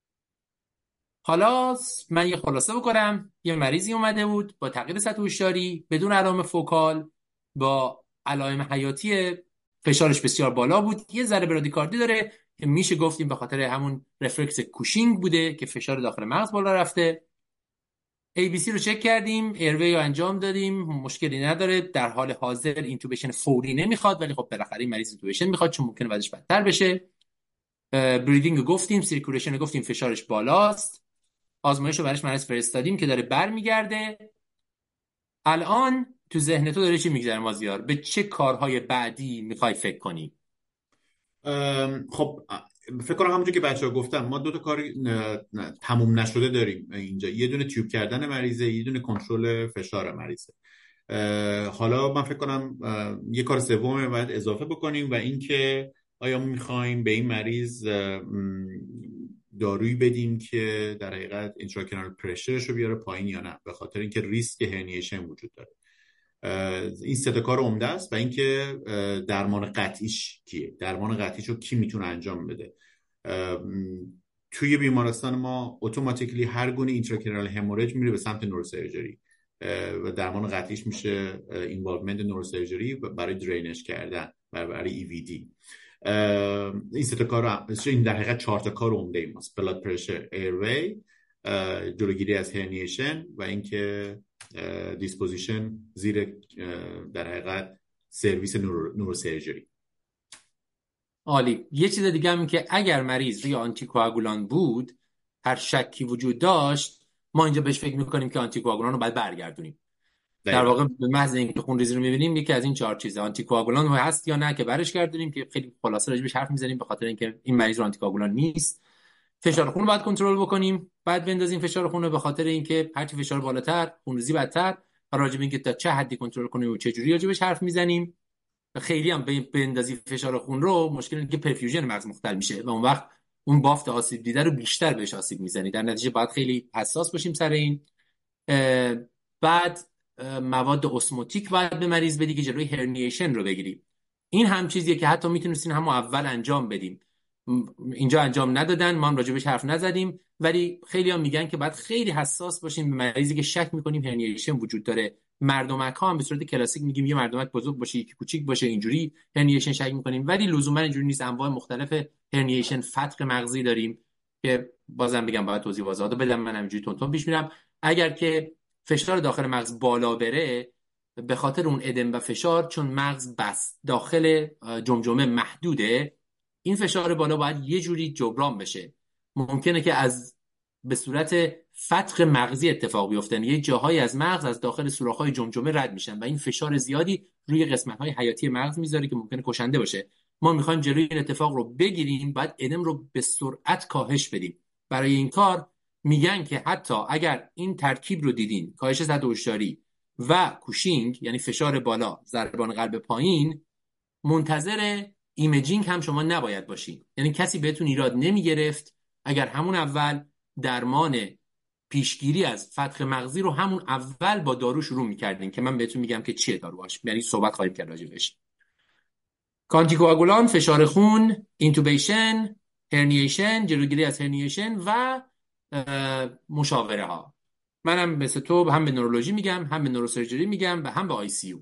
حالا من یه خلاصه بکنم. یه مریضی اومده بود با تغییر سطح هوشیاری بدون علائم فوکال، با علائم حیاتی فشارش بسیار بالا بود، یه ذره برادیکاردی داره که میشه گفتیم به خاطر همون رفلکس کوشینگ بوده که فشار داخل مغز بالا رفته. ABC رو چک کردیم، ایروی رو انجام دادیم، مشکلی نداره. در حال حاضر اینتوبیشن فوری نمیخواد، ولی خب بالاخره این مریض اینتوبیشن میخواد چون ممکنه بعدش بدتر بشه. بریدینگ گفتیم، سیرکولیشن گفتیم فشارش بالاست. آزمایش رو براش مریض فرستادیم که داره برمیگرده. الان تو ذهن تو داره چی میگذره مازیار؟ به چه کارهای بعدی میخوای فکر کنی؟ خب فکر کنم همونجور که بچه‌ها گفتن ما دو تا کار تموم نشده داریم اینجا. یه دونه تیوب کردن مریضه، یه دونه کنترل فشار مریضه. حالا من فکر کنم یه کار سوم باید اضافه بکنیم و اینکه آیا ما میخوایم به این مریض دارویی بدیم که در حقیقت اینتراکرینال پرشرش رو بیاره پایین یا نه، به خاطر اینکه ریسک هرنیشن وجود داره. این سه تا کار عمده است. و اینکه درمان قطعیش کیه، درمان قطعیش رو کی میتونه انجام بده. توی بیمارستان ما اتوماتیکلی هر گونه اینتراکرینال هموریج میره به سمت نوروسرجری و درمان قطعیش میشه اینوالومنت نوروسرجری برای درینش کردن و برای ای وی دی. این سه تا کار، این در حقیقت 4 تا کار عمده ای ماست: بلاد پرشر، ایروی، جلوگیری از هرنیشن و اینکه دیسپوزیشن زیر در حقیقت سرویس نوروسرجری. عالی. یه چیز دیگه هم که اگر مریض روی آنتی کوآگولان بود، هر شکی وجود داشت، ما اینجا بهش فکر میکنیم که آنتی کوآگولان رو باید برگردونیم. در واقع به محض اینکه خونریزی رو میبینیم یکی از این 4 چیزه: آنتی کوآگولان هست یا نه که برش گردونیم، که خیلی خلاصه راجبش حرف میزنیم به خاطر اینکه این مریض رو آنتی کوآگولان نیست. فشار خون رو باید کنترل بکنیم، بعد بندازیم فشار خون رو، به خاطر اینکه هرچی فشار بالاتر خونریزی بدتر. راجب اینکه تا چه حدی کنترل کنیم و چه جوری راجبش حرف میزنیم. خیلی هم بندازی فشار خون رو، مشکل اینه که پرفیوژن مغز مختل میشه و اون وقت اون بافت آسیب دیده رو بیشتر بهش آسیب میزنی. در نتیجه باید خیلی حساس باشیم سر این. بعد مواد اسموتیک باید به مریض بدی که جلوی هرنیشن رو بگیری. این هم چیزیه که حتی میتونستین همون اول انجام بدیم، اینجا انجام ندادن، ما هم راجبش حرف نزدیم. ولی خیلی هم میگن که باید خیلی حساس باشیم به مریضی که شک میکنیم هرنیشن وجود داره. مردمک ها هم به صورت کلاسیک میگیم یه مردمک بزرگ باشه یکی کوچیک باشه، اینجوری هرنیشن شک میکنیم، ولی لزوما اینجوری نیست. انواع مختلف هرنیشن فتق مغزی داریم که بازم میگم باید توضیح واضح بدم، من همینجوری تون پیش میرم. اگر که فشار داخل مغز بالا بره به خاطر اون ادم و فشار، چون مغز بس داخل جمجمه محدوده، این فشار بالا باید یه جوری جبران بشه. ممکنه که از به صورت فتق مغزی اتفاق بیفته، یه جاهایی از مغز از داخل سوراخ‌های جمجمه رد میشن و این فشار زیادی روی قسمت‌های حیاتی مغز میذاره که ممکنه کشنده باشه. ما میخوایم جلوی این اتفاق رو بگیریم، باید ادم رو به سرعت کاهش بدیم. برای این کار میگن که حتی اگر این ترکیب رو دیدین، کاهش سطح هوشیاری و کوشینگ یعنی فشار بالا ضربان قلب پایین، منتظر ایمیجینگ هم شما نباید باشین. یعنی کسی بهتون ایراد نمیگرفت اگر همون اول درمان پیشگیری از فتق مغزی رو همون اول با دارو شروع میکردین که من بهتون میگم که چیه داروهاش، یعنی صحبت خواهیم کرد راجعش. کانتیکواگولان، فشار خون، اینتوبیشن، هرنیشن، جلوگیری از هرنیشن و مشاوره ها. منم مثل تو هم به نورولوژی میگم، هم به نوروسرجری میگم و هم به آی سی یو.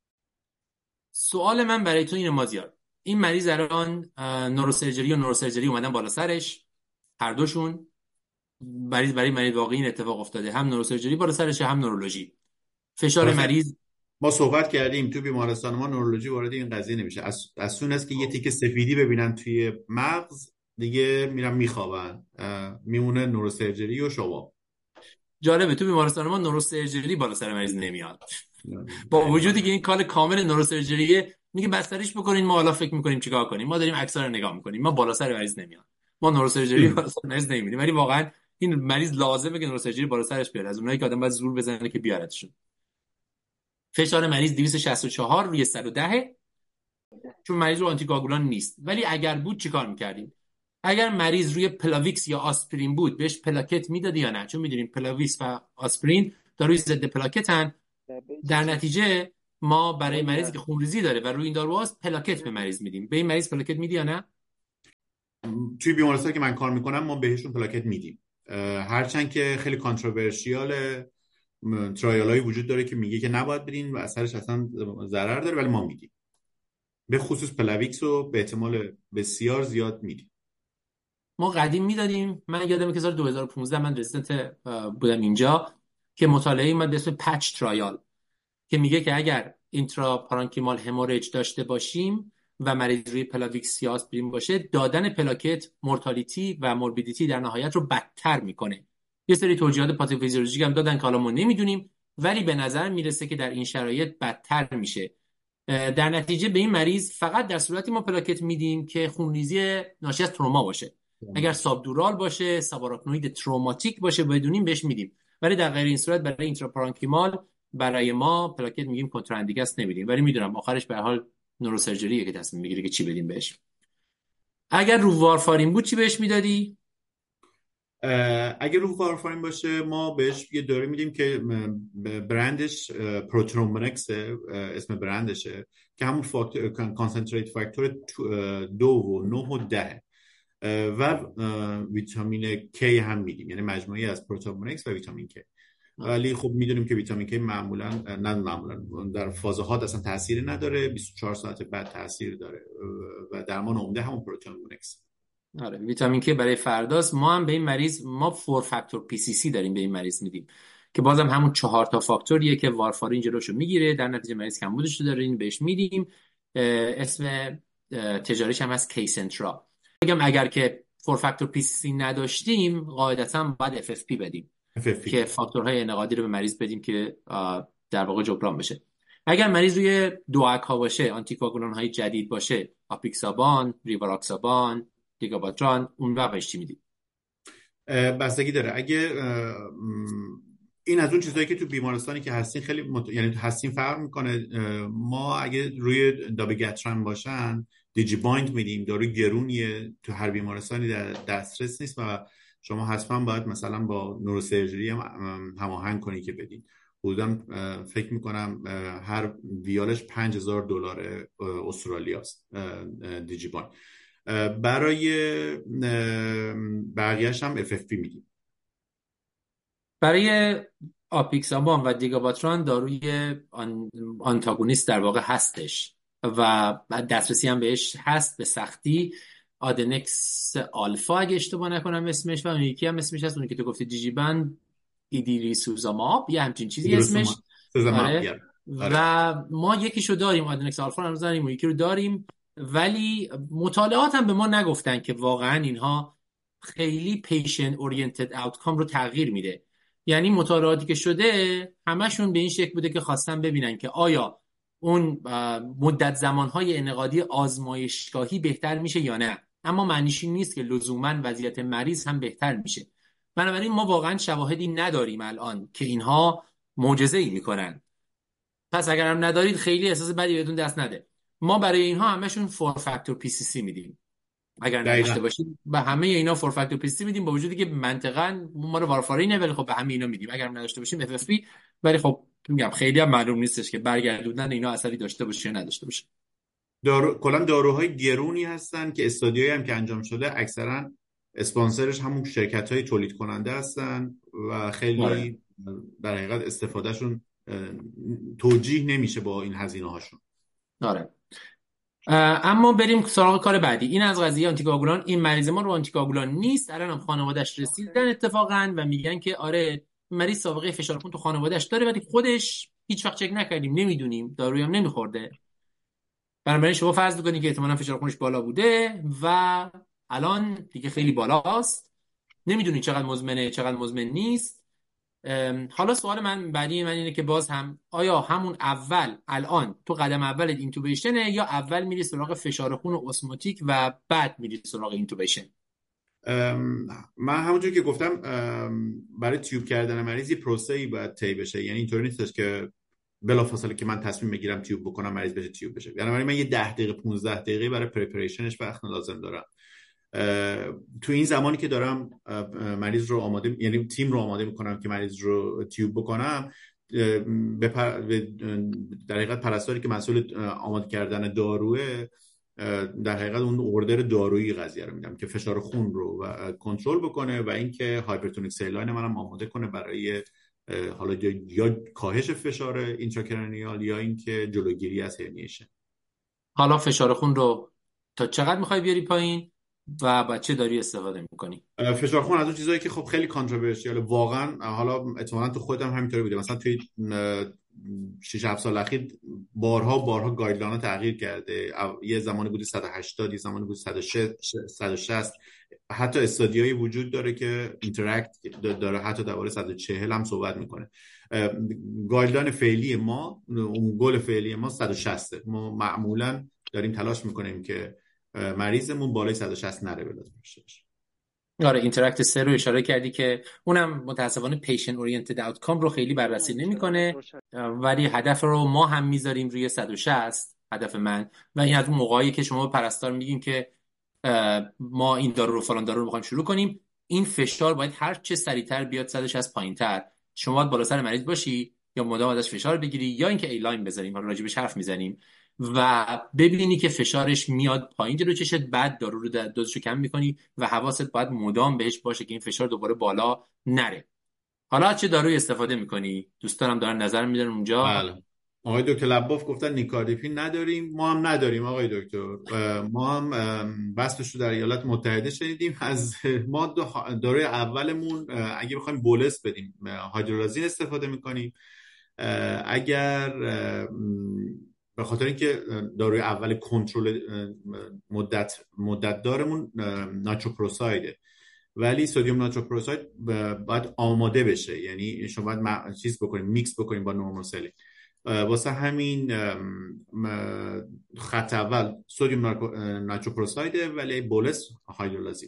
سوال من برای تو اینه مازیار، این مریض الان نوروسرجری و نوروسرجری اومدن بالا سرش، هر دوشون. برای مریض واقعی این اتفاق افتاده، هم نوروسرجری بالا سرشه هم نورولوژی. فشار واسه مریض ما صحبت کردیم تو بیمارستان ما نورولوژی وارد این قضیه نمیشه. از سون است که یه تیکه سفیدی ببینن توی مغز دیگه میرن میخوابن، میمونه نوروسرجری و شما. جالبه، تو بیمارستان ما نوروسرجری بالا سر مریض نمیاد. با وجودی که این کار کامل نوروسرجریه، میگه بستریش بکنین، ما حالا فکر میکنیم چیکار کنیم، ما داریم عکس‌ها رو نگاه میکنیم، ما بالا سر مریض نمیاد، ما نوروسرجری بالا سر مریض نمیبینیم. ولی واقعا این مریض لازمه که نوروسرجری بالا سرش بیاد، از اونایی که آدم باید زور بزنه که بیارتشون. فشار مریض 264 روی 110، چون مریض رو آنتیکواگولان نیست. ولی اگر بود چیکار میکردیم؟ اگر مریض روی پلاویکس یا آسپرین بود، بهش پلاکت میدادی یا نه؟ چون میدونیم پلاویکس و آسپرین داروی ضد پلاکتن. در نتیجه ما برای مریضی که خونریزی داره و روی این داروهاست پلاکت به مریض میدیم. به این مریض پلاکت میدی یا نه؟ توی بیمارستان که من کار میکنم ما بهشون پلاکت میدیم، هرچند که خیلی کانتروورشیاله. ترایالایی وجود داره که میگه که نباید بدین و اثرش اصلا ضرر داره، ولی ما میدیم. به خصوص پلاویکس رو به احتمال بسیار زیاد میدیم. ما قدیم میدادیم. من یادمه که سال 2015 من رزیدنت بودم اینجا که مطالعه اومد به اسم پچ ترایال که میگه که اگر اینترا پارانکیمال هموریج داشته باشیم و مریض روی پلاویکس یا آسپرین باشه، دادن پلاکت مورتالیتی و موربیدیتی در نهایت رو بدتر میکنه. یه سری توضیحات پاتوفیزیولوژیک هم دادن که حالا ما نمیدونیم، ولی به نظر میرسه که در این شرایط بدتر میشه. در نتیجه به این مریض فقط در صورتی ما پلاکت میدیم که خونریزی ناشی از تروما باشه. اگر سابدورال باشه، ساباراکنوید تروماتیک باشه، بدونیم بهش میدیم. ولی در غیر این صورت برای اینتراپارانکیمال برای ما پلاکت میگیم کنتراندیکاس نمیدیم. ولی میدونم آخرش به هر حال نوروسرجریه که تصمیم میگیره که چی بدیم بهش. اگر رو وارفارین بود چی بهش میدادی؟ اگه رو وارفارین باشه ما بهش یه داروی میدیم که برندش پروترومبونکس، اسم برندشه، که همون فاکتور کانسنتریت فاکتور 2 و 9 و 10 و ویتامین K هم میدیم، یعنی مجموعی از پروترومبونکس و ویتامین K. ولی خب میدونیم که ویتامین K معمولا در فازهات اصلا تاثیر نداره، 24 ساعت بعد تاثیر داره و درمان عمده همون پروترومبونکس. آره، ویتامین K برای فرداست. ما هم به این مریض ما 4 فاکتور پی سی سی داریم به این مریض میدیم که بازم همون 4 تا فاکتوریه که وارفارین جلوشو میگیره. در نتیجه مریض کمبودش رو داره، این بهش میدیم. اسم تجاریش هم هست کیسنترا. بگم اگر که 4 فاکتور پی سی سی نداشتیم قاعدتا باید اف اف پی بدیم FFP. که فاکتورهای انعقادی رو به مریض بدیم که در واقع جبران بشه. اگر مریض روی دواک ها باشه، آنتیکواگولان های جدید باشه، آپیکسابان، ریواراکسابان، دیگاباتران، اون وقتش چی میدیم؟ بستگی داره. اگه این از اون چیزایی که تو بیمارستانی که هستین خیلی یعنی هستین فرق میکنه. ما اگه روی دابیگاتران باشن دیجی بایند میدیم، داروی گرونیه، تو هر بیمارستانی در دسترس نیست و شما حتما باید مثلا با نوروسرجری هم هماهنگ کنی که بدین. حدودا فکر میکنم هر ویالش $5,000 استرالیاست دیجی بایند. برای بقیهش هم FFP میدیم. برای آپیکسابان و دیگاباتران داروی آنتاگونیست در واقع هستش و دسترسی هم بهش هست به سختی. آدنکس آلفا اگه اشتباه نکنم اسمش، و اون یکی هم اسمش هست، اون که تو گفتی دیجیبن ایدیریسوزاماب یه همچین چیزی اسمش. آره. و ما یکیشو داریم، آدنکس آلفا رو داریم، اون یکی رو داریم. ولی مطالعات هم به ما نگفتن که واقعا اینها خیلی پیشنت اورینتد آوتکام رو تغییر میده. یعنی مطالعاتی که شده همشون به این شکل بوده که خواستن ببینن که آیا اون مدت زمانهای انعقادی آزمایشگاهی بهتر میشه یا نه، اما معنیش این نیست که لزوما وضعیت مریض هم بهتر میشه. بنابراین ما واقعا شواهدی نداریم الان که اینها معجزه‌ای میکنن. پس اگر هم ندارید خیلی احساس بدی بهتون دست نده. ما برای اینها همشون 4 فاکتور پی سی سی میدیم. اگر نداشته باشید به همه اینا 4 فاکتور پی سی سی میدیم، با وجودی که منطقاً ما رو وارفارینه، ولی خب به همه اینا میدیم. اگر نداشته باشیم اف اف پی. ولی خب میگم خیلی هم معلوم نیستش که برگردوندن اینا اثری داشته باشه یا نداشته باشه. کلا داروهای گرونی هستن که استادیایی هم که انجام شده اکثرا اسپانسرش همون شرکت های تولید کننده هستن و آره. خیلی در حقیقت استفادهشون توجیه نمیشه با این هزینه هاشون. آره. اما بریم سراغ کار بعدی. این از قضیه آنتیکواگولان. این مریض ما رو آنتیکواگولان نیست، الان هم خانواده‌اش رسیدن اتفاقا و میگن که آره مریض سابقه فشار خون تو خانواده‌اش داره ولی خودش هیچ وقت چک نکردیم، نمیدونیم، دارویی هم نمیخورده. بنابراین شما فرض بکنید که احتمالاً فشار خونش بالا بوده و الان دیگه خیلی بالاست، نمیدونید چقدر مزمنه چقدر مزمن نیست. حالا سوال من بعدی من اینه که باز هم آیا همون اول الان تو قدم اول اینتوبیشنه یا اول میری سراغ فشار خون و اسموتیک و بعد میری سراغ اینتوبیشن؟ من همونجور که گفتم برای تیوب کردن مریض یه پروسه‌ای باید طی بشه، یعنی اینطوری نیستش که بلافاصله که من تصمیم بگیرم تیوب بکنم مریض بشه تیوب بشه. یعنی من یه 10 دقیقه 15 دقیقه برای پریپریشنش وقت لازم دارم. تو این زمانی که دارم مریض رو آماده، یعنی تیم رو آماده میکنم که مریض رو تیوب بکنم، در حقیقت پرستاری که مسئول آماده کردن داروه در حقیقت اون اوردر دارویی قضیه رو میدم که فشار خون رو کنترل بکنه و اینکه هایپرتونیک سیلاین منم آماده کنه برای حالا یا کاهش فشار اینتراکرانیال یا اینکه جلوگیری از هرنیشن. حالا فشار خون رو تا چقدر میخوای بیاری پایین و با چه دارویی استفاده میکنی؟ فشار خون از اون چیزایی که خب خیلی کانتروورشیاله واقعا، حالا احتمالاً تو خودت هم همینطوری بوده، مثلا توی 6 7 سال اخیر بارها گایدلاین تغییر کرده. یه زمانی بوده 180، یه زمانی بود 160، حتی استادیایی وجود داره که اینتراکت داره حتی درباره 140 هم صحبت میکنه. گایدلاین فعلی ما، اون گل فعلی ما 160. ما معمولا داریم تلاش میکنیم که مریضمون بالای 160 نره بلازم بشه. آره اینتراکت 3 رو اشاره کردی که اونم متاسفانه پیشنت اورینتد آوتکام رو خیلی بررسی نمیکنه، ولی هدف رو ما هم میذاریم روی 160 هدف من. و این از اون موقعی که شما به پرستار میگین که ما این دارو رو فلان دارو رو میخوایم شروع کنیم، این فشار باید هر چه سریعتر بیاد 160 پایینتر. شما باید بالا سر مریض باشی یا مدام ازش فشار بگیری یا اینکه ایلاین بزنیم، حالا راجبش حرف میزنیم و ببینی که فشارش میاد پایین جلو چشت، بعد دارو رو دوزشو کم میکنی و حواست باید مدام بهش باشه که این فشار دوباره بالا نره. حالا چه داروی استفاده میکنی؟ دوستانم دارن نظر میدن اونجا. بله. آقای دکتر لباف گفتن نیکاردیپین نداریم، ما هم نداریم آقای دکتر. ما هم بسطش رو در ایالات متحده شنیدیم. از ما داروی اولمون اگه بخوایم بولس بدیم هایدرولازین استفاده میکنیم. اگر به خاطر اینکه داروی اول کنترل مدت دارمون ناتروپروسایده، ولی سدیم ناتروپروساید باید آماده بشه، یعنی شما باید چیز بکنیم، میکس بکنیم با نورمال سلی. واسه همین خط اول سدیم ناتروپروسایده ولی بولس هایدرولازین.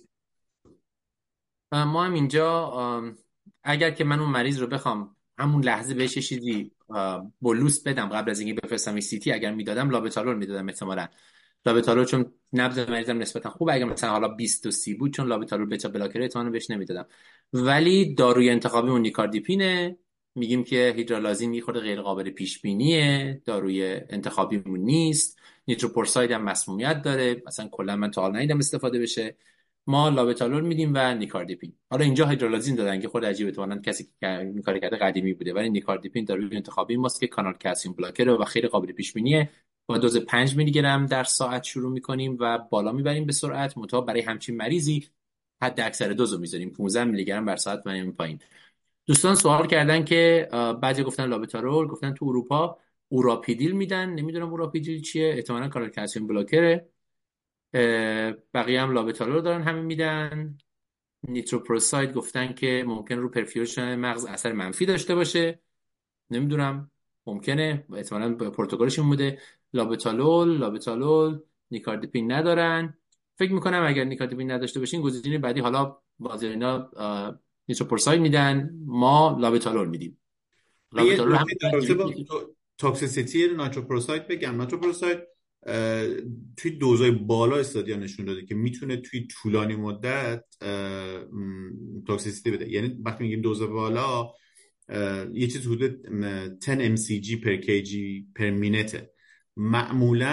ما هم اینجا اگر که من اون مریض رو بخوام همون لحظه بهش چیزی بولوس بدم قبل از اینکه بفرستم سی تی، اگر میدادم لابتالور میدادم احتمالاً. لابتالور چون نبض مریضم نسبتا خوبه، اگر مثلا حالا 20 و 30 بود چون لابتالور بتا بلاکر احتمالاً بهش نمیدادم. ولی داروی انتخابی اون نیکاردیپینه، میگیم که هیدرالازین یه خورده غیر قابل پیش بینیه، داروی انتخابیمون نیست. نیتروپورساید هم مسمومیت داره، مثلا کلا من تا حالا ندیدم استفاده بشه. ما لابتالور میدیم و نیکاردیپین. حالا اینجا هیدرالازین دادن که خود عجیبه، تو کسی که این کار کرده قدیمی بوده، ولی نیکاردیپین داروی انتخابی ماست که کانال کلسیم بلاکر و خیلی قابل پیش بینیه. با دوز 5 میلی گرم در ساعت شروع میکنیم و بالا میبریم به سرعت. مطابق برای همچین مریضی حد اکثر دوزو میذاریم 15 میلی گرم بر ساعت میبریم پایین. دوستان سوال کردن که بعضی گفتن لابتالور، گفتن تو اروپا اوراپیدیل میدن، نمیدونم اوراپیدیل چیه، احتمالاً کانال کلسیم بلاکره. بقیه هم لابتالور دارن همین میدن. نیتروپروساید گفتن که ممکن رو پرفیوژن مغز اثر منفی داشته باشه، نمیدونم، ممکنه، احتمالاً پروتکلش این بوده. لابتالول نیکاردیپین ندارن. فکر میکنم اگر نیکاردیپین نداشته باشین گزینه بعدی حالا بعضی اینا نیتروپروساید میدن، ما لابتالور میدیم. یه لابتالور هم نکته در رابطه با توکسیسیتی ناتروپروساید بگم. ناتروپروساید توی دوزای بالا استادیا نشون داده که میتونه توی طولانی مدت توکسیسیتی بده. یعنی وقتی میگیم دوز بالا یه چیز حدود 10 mcg per kg per minute. معمولا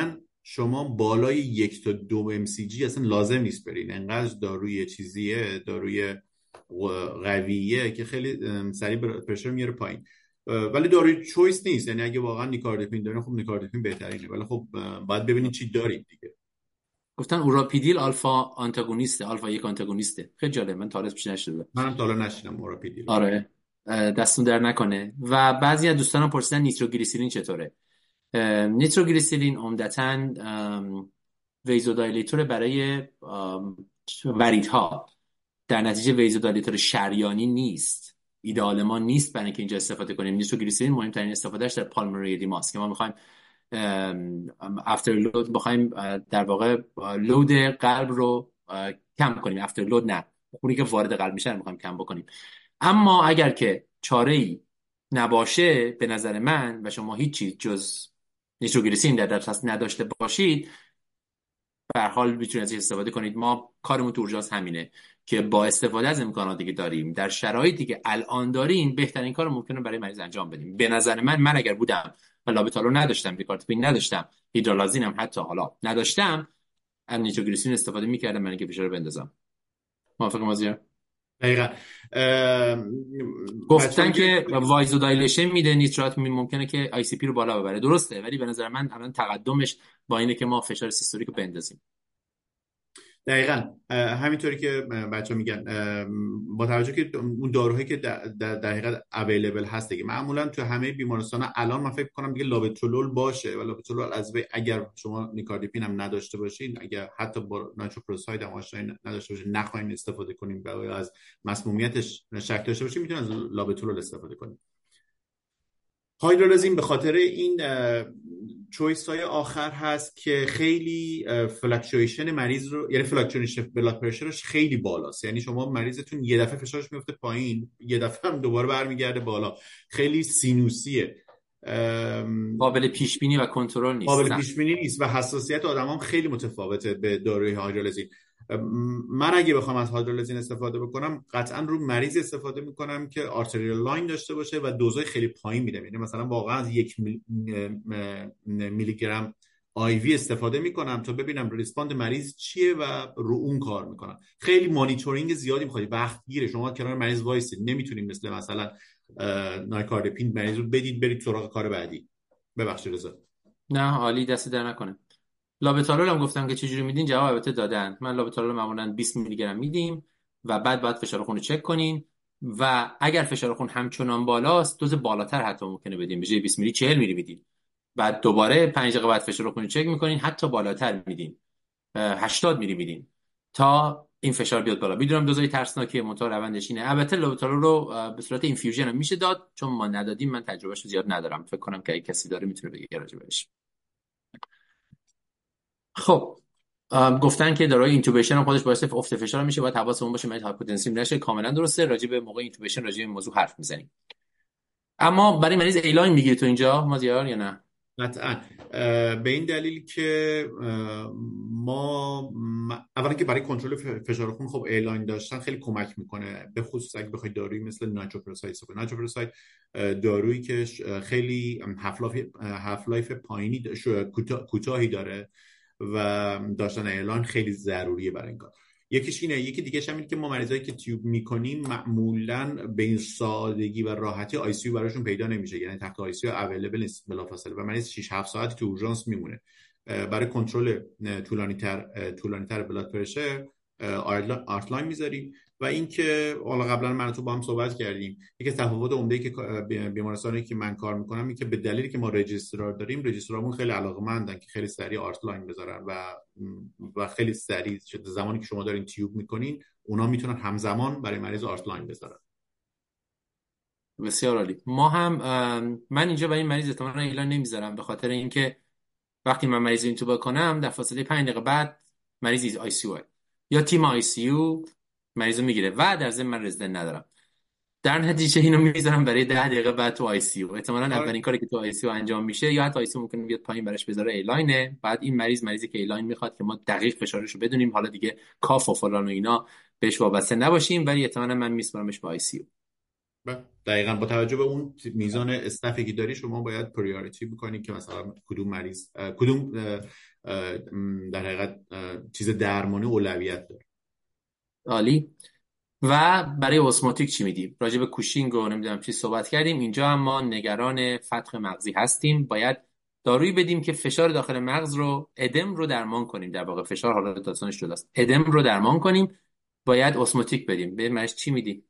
شما بالای 1 تا 2 mcg اصلا لازم نیست برین. انقدر داروی چیزیه، داروی قویه که خیلی سریع پرشر میاره پایین. ولی داروی چویس نیست، یعنی اگه واقعا نیکاردپین دارین خب نیکاردپین بهترینه، ولی خب باید ببینید چی دارید دیگه. گفتن اوراپیدیل آلفا آنتاگونیسته، آلفا یک آنتاگونیسته. خیلی جالب، من تا حالا پیش نشده. منم تا حالا نشیدم اوراپیدیل. آره. دستون در نکنه. و بعضی از دوستانم پرسیدن نیتروگلیسیرین چطوره. نیتروگلیسیرین عمدتاً ویزودایلیتور برای وریدها، در نتیجه ویزودایلیتور شریانی نیست. ایدئال ما نیست برای اینکه اینجا استفاده کنیم. نیتروگلیسیرین مهمترین استفادهش در پالمونری ادیماست که ما میخوایم افتر لود، بخوایم در واقع لود قلب رو کم کنیم. افتر لود نه، اونی که وارد قلب میشه رو میخوایم کم بکنیم. اما اگر که چاره‌ای نباشه به نظر من و شما هیچی جز نیتروگلیسیرین در دسترس نداشته باشید، به هر حال میتونید ازش استفاده کنید. ما کارمون تو اورژانس همینه که با استفاده از امکاناتی که داریم در شرایطی که الان داریم بهترین کار ممکنه برای مریض انجام بدیم. به نظر من اگر بودم و لابتالو نداشتم، دیکارتپین نداشتم، هیدرالازین هم حتی حالا نداشتم، از نیتروگلیسیرین استفاده میکردم برای اینکه فشار رو بندازم. موافق مازیار؟ دقیقا. گفتن که وایزودایلیشن میده نیترات، ممکنه که آی سی پی رو بالا ببره. درسته، ولی به نظر من الان تقدمش با اینه که ما فشار سیستولیک رو بندازیم. دقیقا همینطوری که بچه میگن، با توجه که اون داروهایی که در حقیقت اویلیبل هست دیگه، معمولا تو همه بیمارستان الان من فکر کنم دیگه لابترولول باشه، و لابترولول از اگر شما نیکاردیپین هم نداشته باشین، اگر حتی با نایتروپروساید هم آشنایی نداشته باشین، نخواین استفاده کنیم و از مسمومیتش شک داشته باشین، میتونید از لابترولول استفاده کنیم. هایدرولازین به خاطر این چویس های آخر هست که خیلی فلکچویشن مریض رو، یعنی فلکچویشن بلاد پرشرش خیلی بالاست. یعنی شما مریضتون یه دفعه فشارش میفته پایین، یه دفعه هم دوباره برمیگرده بالا، خیلی سینوسیه، قابل پیش بینی و کنترل نیست. قابل پیش بینی نیست و حساسیت آدمام خیلی متفاوته به داروی هایدرولازین. من اگه بخوام از هایدرولازین استفاده بکنم، قطعا رو مریض استفاده میکنم که آرتریال لاین داشته باشه و دوزای خیلی پایین میدم. یعنی مثلا واقعا از 1 میلی گرم آی وی استفاده میکنم تا ببینم ریسپاند مریض چیه و رو اون کار میکنم. خیلی مانیتورینگ زیادی میخواد، وقت گیره. شما کنار مریض وایسید، نمیتونیم مثلا نایکاردپین مریض رو بدید برید سراغ کار بعدی. ببخشید رضا. نه عالی، دست در نکنه. لابتالول هم گفتم که چجوری میدین، جواب البته دادن. من لابتالول معمولا 20 میلی گرم میدیم و بعد باید فشار خون رو چک کنیم و اگر فشار خون همچنان بالاست دوز بالاتر حتی ممکنه بدیم، به جای 20 میلی 40 میلی میدیم. بعد دوباره 5 دقیقه بعد فشار خون رو چک میکنین، حتی بالاتر میدیم، 80 میلی میدیم تا این فشار بیاد بالا. میدونم دوزای ترسناکیه، منتها روندش اینه. البته لابتالول رو به صورت اینفیوژن هم میشه داد، چون ما ندادیم. من تجربهش زیاد ندارم، فکر کنم که اگه کسی داره میتونه بگه راجع بهش. خب گفتن که داروی اینتوبیشن هم خودش باعث افت فشار میشه، باید حواسمون باشه مریض هایپوتنسیو نشه. کاملا درسته، راجع به موقع اینتوبیشن راجع به این موضوع حرف میزنیم. اما برای مریض ایلاین میگیری تو اینجا مازیار یا نه؟ قطعا، به این دلیل که ما اولا که برای کنترل فشار خون خب ایلاین داشتن خیلی کمک میکنه، به خصوص اگه بخواید دارویی مثل نایتروپروساید استفاده. نایتروپروساید دارویی که خیلی هاف لایف پایینی کوتاهی داره و داشتن ایلاین خیلی ضروریه برای این کار. یکیش اینه. یکی دیگه هم اینه که ما مریضایی که تیوب میکنیم معمولا به این سادگی و راحتی آی سی یو براشون پیدا نمیشه، یعنی تخت آی سی یو اویلیبل نیست بلافاصله و مریض 6 7 ساعتی تو اورژانس میمونه. برای کنترل طولانی‌تر بلاد پرشر آرتلاین میذاریم. و اینکه حالا قبلا من تو با هم صحبت کردیم، یکی تفاوت عمده‌ای که بیمارستانی که من کار میکنم این که به دلیلی که ما رجیسترار داریم، رجیسترامون خیلی علاقه‌مندن که خیلی سریع آرتلاین بذارن و خیلی سریع زمانی که شما دارین تیوب میکنین اونا میتونن همزمان برای مریض آرتلاین بذارن. بسیار عالی. ما هم من اینجا برای این مریض احتمالاً ایلان نمیذارم، به خاطر اینکه وقتی من مریض اینتوب کنم در فاصله 5 دقیقه بعد مریض آی سی یو یا تیم آی سی یو مریضو میگیره و در ضمن من رزیدنت ندارم. در نتیجه اینو میذارم برای 10 دقیقه بعد تو آی سی یو. احتمالاً اولین کاری که تو آی سی یو انجام میشه یا حتی آی سی یو ممکنه بیاد پایین براش بذاره ایلاینه. بعد این مریضی که ایلاین میخواد که ما دقیق فشارش رو بدونیم، حالا دیگه کاف و فلان و اینا بهش وابسته نباشیم، ولی احتمالاً من میسپارمش به آی سی یو. دقیقا با توجه به اون میزان استفی که داری شما باید پریوریتی بکنی که مثلا کدوم مریض کدوم در حقیقت چیز درمانی اولویت داره. عالی. و برای اسموتیک چی میدیم؟ راجع به کوشینگ و نمیدونم چی صحبت کردیم. اینجا هم ما نگران فتق مغزی هستیم. باید دارویی بدیم که فشار داخل مغز رو، ادم رو درمان کنیم. در واقع فشار حالا داستانش جداست، ادم رو درمان کنیم. باید اسموتیک بدیم. به مریض چی میدی؟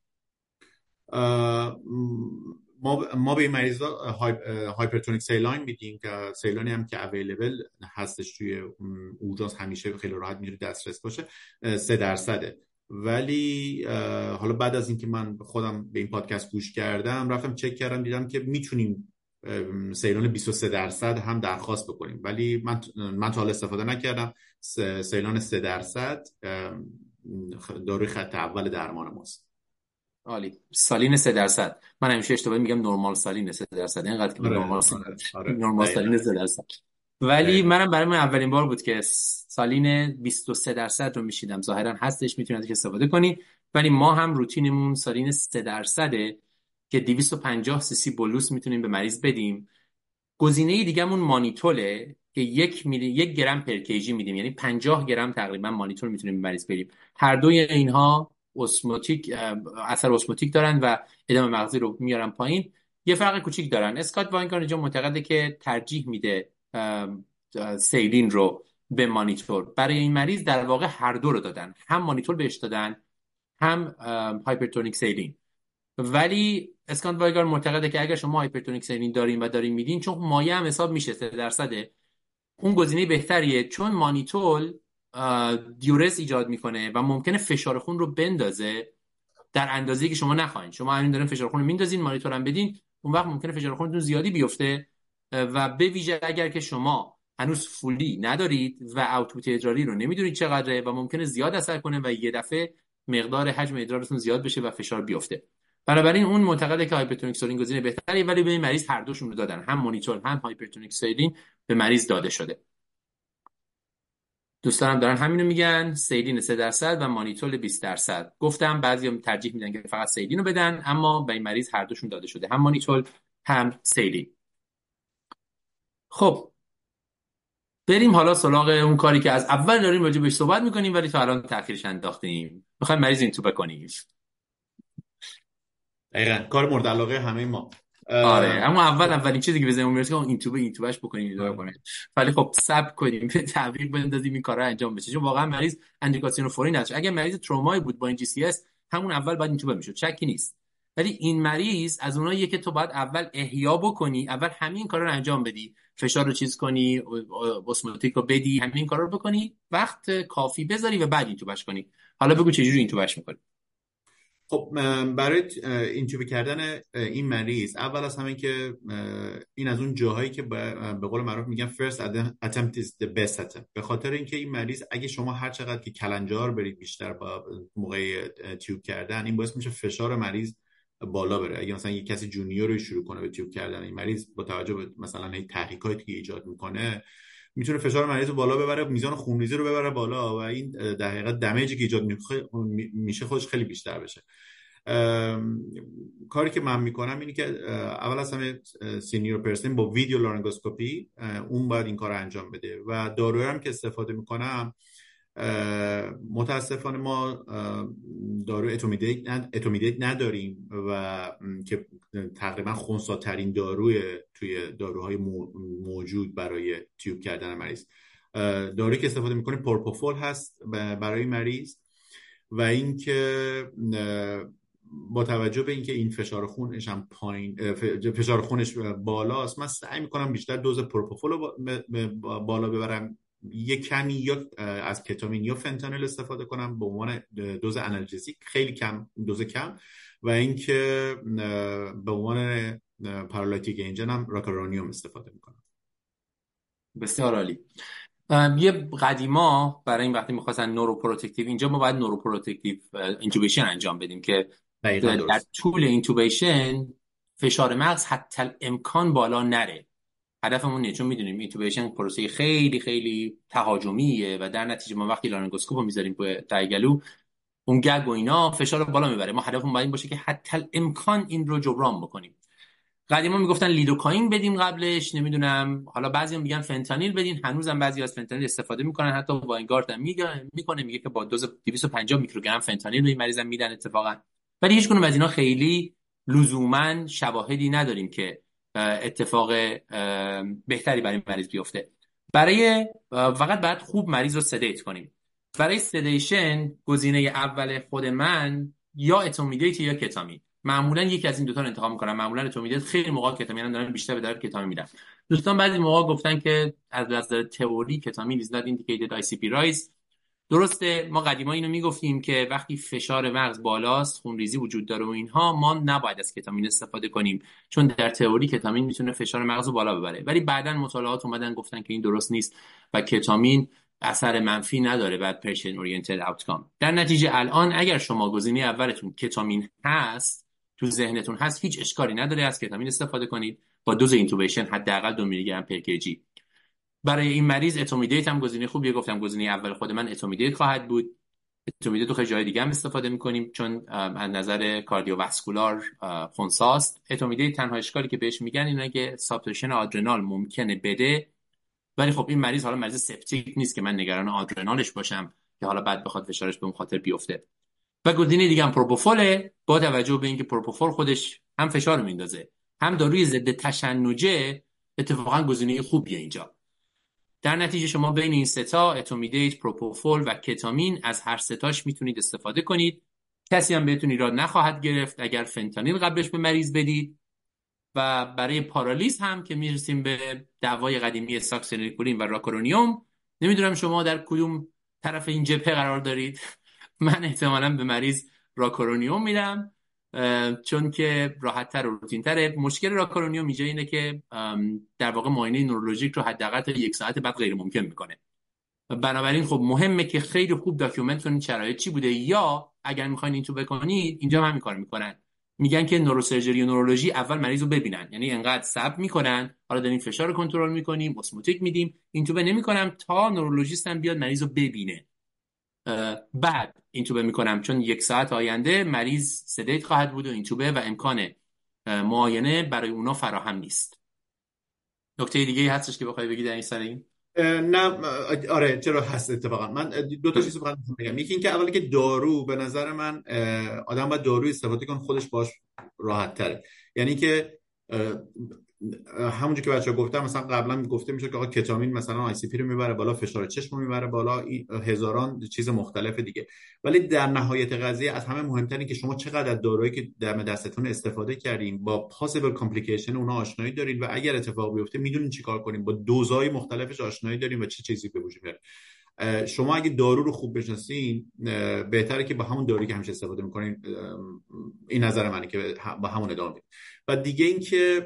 ما به این مریضا هایپرتونیک سیلاین میدیم که سیلانی هم که اویلیبل هستش توی اورژانس، همیشه خیلی راحت میتونه دسترس باشه. 3%. ولی حالا بعد از اینکه من خودم به این پادکست گوش کردم رفتم چک کردم دیدم که میتونیم سیلان 23% هم درخواست بکنیم، ولی من تا حالا استفاده نکردم. سیلان 3% داروی خط اول درمان ماست. عالی. سالین 3%. من همیشه اشتباهی میگم نرمال سالین 3%. اینقدر که به آره نرمال آره آره نرمال دقیقاً سالین 3%. ولی دقیقاً. منم برای من اولین بار بود که سالین 23% رو میشیدم. ظاهرا هستش، میتونید استفاده کنی. ولی ما هم روتینمون سالین 3% که 250 سی سی بولوس میتونیم به مریض بدیم. گزینه دیگه‌مون مانیتوله که 1 گرم پر کیجی میدیم، یعنی 50 گرم تقریبا مانیتول میتونیم به مریض بدیم. هر دوی اینها اسموتیک اثر اسموتیک دارن و ادام مغزی رو میارن پایین. یه فرق کوچیک دارن. اسکات واینگارن اینجا معتقده که ترجیح میده سیلین رو به مانیتور. برای این مریض در واقع هر دو رو دادن، هم مانیتور بهش دادن هم هایپرتونیک سیلین. ولی اسکاند وایگار معتقده که اگر شما هایپرتونیک سیلین دارین و دارین میدین، چون مایع هم حساب میشه 3%، اون گزینه بهتریه. چون مانیتول دیورس ایجاد میکنه و ممکنه فشار خون رو بندازه در اندازه‌ای که شما نخواین. شما الان دارین فشار خون رو میندازین، مانیتور هم بدین، اون وقت ممکنه فشار خونتون زیادی بیفته و به ویژه اگر که شما هنوز فولی ندارید و اوتپوت ادراری رو نمیدونید چقدره و ممکنه زیاد اثر کنه و یه دفعه مقدار حجم ادرارتون زیاد بشه و فشار بیفته. بنابراین اون معتقده که هایپرتونیک سیلین گزینه بهتری، ولی به این مریض هر دوشون رو دادن، هم مانیتور هم هایپرتونیک سیلین به مریض داده شده. دوستانم دارن همینو میگن، سیلین 3% و مانیتول 20%. گفتم بعضی ترجیح میدن که فقط سیلین رو بدن، اما به این مریض هر دوشون داده شده، هم مانیتول هم سیلین. خب بریم حالا سراغ اون کاری که از اول داریم راجع بهش صحبت میکنیم ولی تا الان تاخیرش انداختیم. میخوایم مریض اینتوبه کنیم. دقیقاً کار مورد علاقه همه ما. آره، اما اولین چیزی که بزنیم میرسه که اینتوبهش بکنیم اینا کنه. ولی خب صبر کنیم تعویق بندازیم این کارا انجام بشه، چون واقعا مریض اندیکاسیون فوری نداره. اگه مریض ترومایی بود با این جی سی اس، همون اول بعد اینتوبه میشد، شکی نیست. ولی این مریض از اوناییه که تو باید اول احیا بکنی، اول همین کارا رو انجام بدی، فشار رو چیز کنی، اسموتیک رو بدی، همین کارا رو بکنی، وقت کافی بذاری و بعد اینتوبهش کنی. حالا بگو چه جوری اینتوبهش میکنی. خب برای اینتوبه کردن این مریض اول از همه که این از اون جاهایی که به قول معروف میگن first attempt is the best attempt، به خاطر اینکه این مریض اگه شما هر چقدر که کلنجار برید بیشتر با موقع تیوب کردن، این باعث میشه فشار مریض بالا بره. اگه مثلا یک کسی جونیور رو شروع کنه به تیوب کردن، این مریض با توجه به مثلا این تحریکاتی که ایجاد میکنه میتونه فشار مریض رو بالا ببره، میزان خونریزی رو ببره بالا و این در حقیقت دمیجی که ایجاد میشه خودش خیلی بیشتر بشه. کاری که من میکنم اینه که اول از همه سینیور پرسن با ویدیو لارنگوسکوپی اون باید این کار رو انجام بده و دارویی هم که استفاده میکنم متاسفانه ما دارو اتومیدیت نداریم و که تقریبا خنثی‌ترین داروی توی داروهای موجود برای تیوب کردن مریض. دارویی که استفاده میکنیم پروپوفول هست برای مریض و اینکه با توجه به اینکه این فشار خونش هم پایین، فشار خونش بالاست، من سعی میکنم بیشتر دوز پروپوفول رو بالا ببرم، یه کمی یا از کتامین یا فنتانیل استفاده کنم به عنوان دوز آنالژزیک، خیلی کم، دوز کم، و اینکه به عنوان پارالایتیک انجن هم راکارونیوم استفاده میکنم. بسیار عالی. یه قدیما برای این وقتی میخواستن نوروپروتکتیو، اینجا ما باید نوروپروتکتیو اینتوبیشن انجام بدیم که در طول اینتوبیشن فشار مغز حتی امکان بالا نره. هدفمون اینه، چون میدونیم اینتوبیشن پروسه خیلی خیلی تهاجمیه و در نتیجه ما وقتی لارنگوسکوپ رو میذاریم به ته گلو اون گگ و اینا فشار رو بالا میبره. ما هدفمون باید این باشه که حتی الامکان این رو جبران بکنیم. قدیما میگفتن لیدوکاین بدیم قبلش، نمیدونم، حالا بعضی میگن فنتانیل بدین، هنوزم بعضی از فنتانیل استفاده میکنن، حتی واینگارد هم میکنه، میگه که با دوز 250 میکروگرم فنتانیل به این مریضم میدن اتفاقا. ولی هیچ کدوم از اینا خیلی لزوما شواهدی نداریم که اتفاق بهتری برای مریض بیفته. برای فقط باید خوب مریض رو سدیت کنیم. برای سدیشن گزینه اول خود من یا اتومیدیت یا کتامین. معمولا یکی از این دوتا رو انتخاب میکنم. معمولا اتومیدیت، خیلی موقع کتامین هم دارن بیشتر به درد کتامین میرن. دوستان بعضی موقع گفتن که از نظر تئوری کتامین is not indicated ICP rise. درسته، ما قدیما اینو میگفتیم که وقتی فشار مغز بالاست، خونریزی وجود داره و اینها، ما نباید از کتامین استفاده کنیم، چون در تئوری کتامین میتونه فشار مغز رو بالا ببره. ولی بعداً مطالعات اومدن گفتن که این درست نیست و کتامین اثر منفی نداره بعد پیشنت اورینتد آوتکام. در نتیجه الان اگر شما گزینه اولتون کتامین هست، تو ذهنتون هست، هیچ اشکالی نداره از کتامین استفاده کنید با دوز اینتوبیشن حداقل 2 میلی گرم پر کیجی. برای این مریض اتومیدیت هم گزینه خوبیه. گفتم گزینه اول خود من اتومیدیت خواهد بود. اتومیدیت تو خیلی جای دیگه هم استفاده میکنیم چون از نظر کاردیوواسکولار خنثاست. اتومیدیت تنها اشکالی که بهش میگن اینه که سابستیشن آدرنال ممکنه بده، ولی خب این مریض حالا مریض سپتیک نیست که من نگران آدرنالش باشم که حالا بعد بخواد فشارش به اون خاطر بیفته. و گزینه دیگه هم پروپوفوله، با توجه به اینکه پروپوفول خودش هم فشار رو میندازه هم داروی ضد تشنجه، اتفاقا گزینه خوبیه اینجا. در نتیجه شما بین این سه تا، اتومیدیت، پروپوفول و کتامین، از هر سه تاش میتونید استفاده کنید. کسی هم بهتون ایراد نخواهد گرفت اگر فنتانیل قبلش به مریض بدید. و برای پارالیز هم که میرسیم به دعوای قدیمی ساکسینیلکولین و راکورونیوم، نمیدونم شما در کدوم طرف این جبهه قرار دارید. من احتمالاً به مریض راکورونیوم میدم، چون که راحت تر و روتین تره. مشکل راکورونیوم اینجا اینه که در واقع معاینه نورولوژیک رو حداقل تا 1 ساعت بعد غیر ممکن میکنه. بنابراین خب مهمه که خیلی خوب داکیومنت کنید شرایط چی بوده، یا اگر میخواین این تو بکنید، اینجا هم همین کار میکنن. میگن که نوروسرجری و نورولوژی اول مریض رو ببینن، یعنی انقدر صبر میکنن، حالا داریم فشار رو کنترل میکنیم، اسموتیک میدیم، اینتوبه نمیکنم تا نورولوژیست هم بیاد مریض رو ببینه، بعد اینتوبه میکنم، چون 1 ساعت آینده مریض سدیت خواهد بود و اینتوبه و امکان معاینه برای اونا فراهم نیست. نکته دیگه هستش که بخوای بگی در این سر این؟ نه. آره چرا هست اتفاقا. من دو تا چیز فقط میگم. یکی اینکه اولی که دارو، به نظر من آدم باید داروی استفاده کنه خودش باش راحت تره. یعنی که همونجوری که بچه‌ها گفتم، مثلا قبلا گفته میشه که آقا کتامین مثلا آی سی پی رو میبره بالا، فشار چشم رو میبره بالا، هزاران چیز مختلف دیگه. ولی در نهایت قضیه از همه مهمتر اینه که شما چقدر از دارویی که دم دستتون استفاده کردین با پاسیبل کامپلیکیشن اونها آشنایی دارین و اگر اتفاق بیفته میدونین چیکار کنین، با دوزهای مختلفش آشنایی دارین و چه چیزی به وجود میاد. شما اگه دارو رو خوب بشناسین، بهتره که با همون دارویی که همیشه استفاده میکنین، این نظر منه که با همون ادامه بدین. و دیگه این که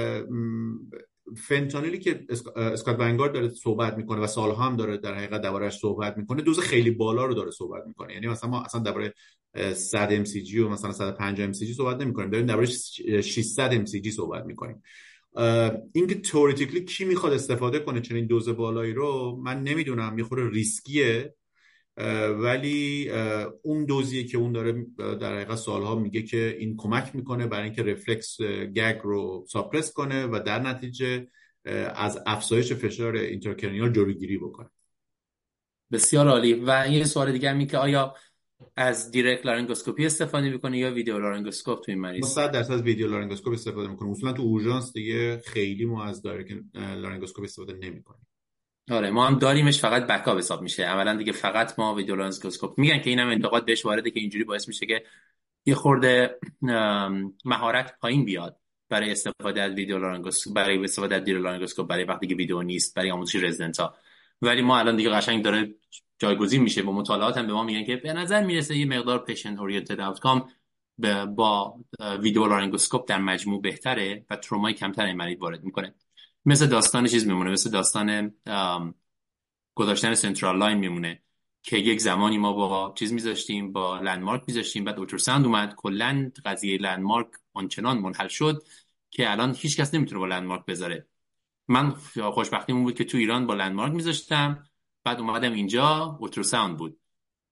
فنتانیلی که اسکات ونگارد داره صحبت میکنه و سالها هم داره در حقیقت دربارش صحبت میکنه، دوز خیلی بالا رو داره صحبت میکنه. یعنی مثلا ما اصلا درباره 100 ام سی جی و مثلا 150 ام سی جی صحبت نمیکنیم، داریم درباره 600 ام سی جی صحبت میکنیم. اینکه تئوریتیکلی کی میخواد استفاده کنه چنین دوز بالایی رو من نمیدونم، میخوره ریسکیه. ولی اون دوزیه که اون داره در حقیقت سالها میگه که این کمک میکنه برای اینکه رفلکس گگ رو ساپرس کنه و در نتیجه از افزایش فشار اینتراکرینیال جلوگیری بکنه. بسیار عالی. و یه سوال دیگه هم این که آیا از دیرکت لارینگوسکوپی استفاده میکنه یا ویدیو لارینگوسکوپ تو این مریض؟ 100% از ویدیو لارینگوسکوپ استفاده میکنه. اصولا تو اورژانس دیگه خیلی ما از دایرکت لارینگوسکوپ استفاده نمیکنیم. آره ما هم داریمش، فقط بکاپ حساب میشه عملا دیگه. فقط ما ویدیو لارینگوسکوپ میگن که اینم انتقاد بهش وارده که اینجوری باعث میشه که یه خورده مهارت پایین بیاد برای استفاده از ویدیو لارینگوسکوپ، برای استفاده از دیرکت لارینگوسکوپ برای وقتی که ویدیو نیست، برای آموزش رزیدنتا. ولی ما الان دیگه قشنگ داره جایگزین میشه. با مطالعات هم به ما میگن که به نظر میرسه یه مقدار پیشنت اورینتد آوتکام با ویدیو لارینگوسکوپ در مجموع بهتره و ترومای کمتر این مریض وارد میکنه. مثل داستان چیز میمونه، مثل داستان گذاشتن سنترال لاین میمونه که یک زمانی ما با چیز میذاشتیم، با لندمارک میذاشتیم، بعد اولتراساوند اومد، کلا قضیه لندمارک آنچنان منحل شد که الان هیچ کس نمیتونه با لندمارک بذاره. من خوشبختیمون بود که تو ایران با لندمارک میذاشتم، بعد اومدم اینجا اولتراساوند بود.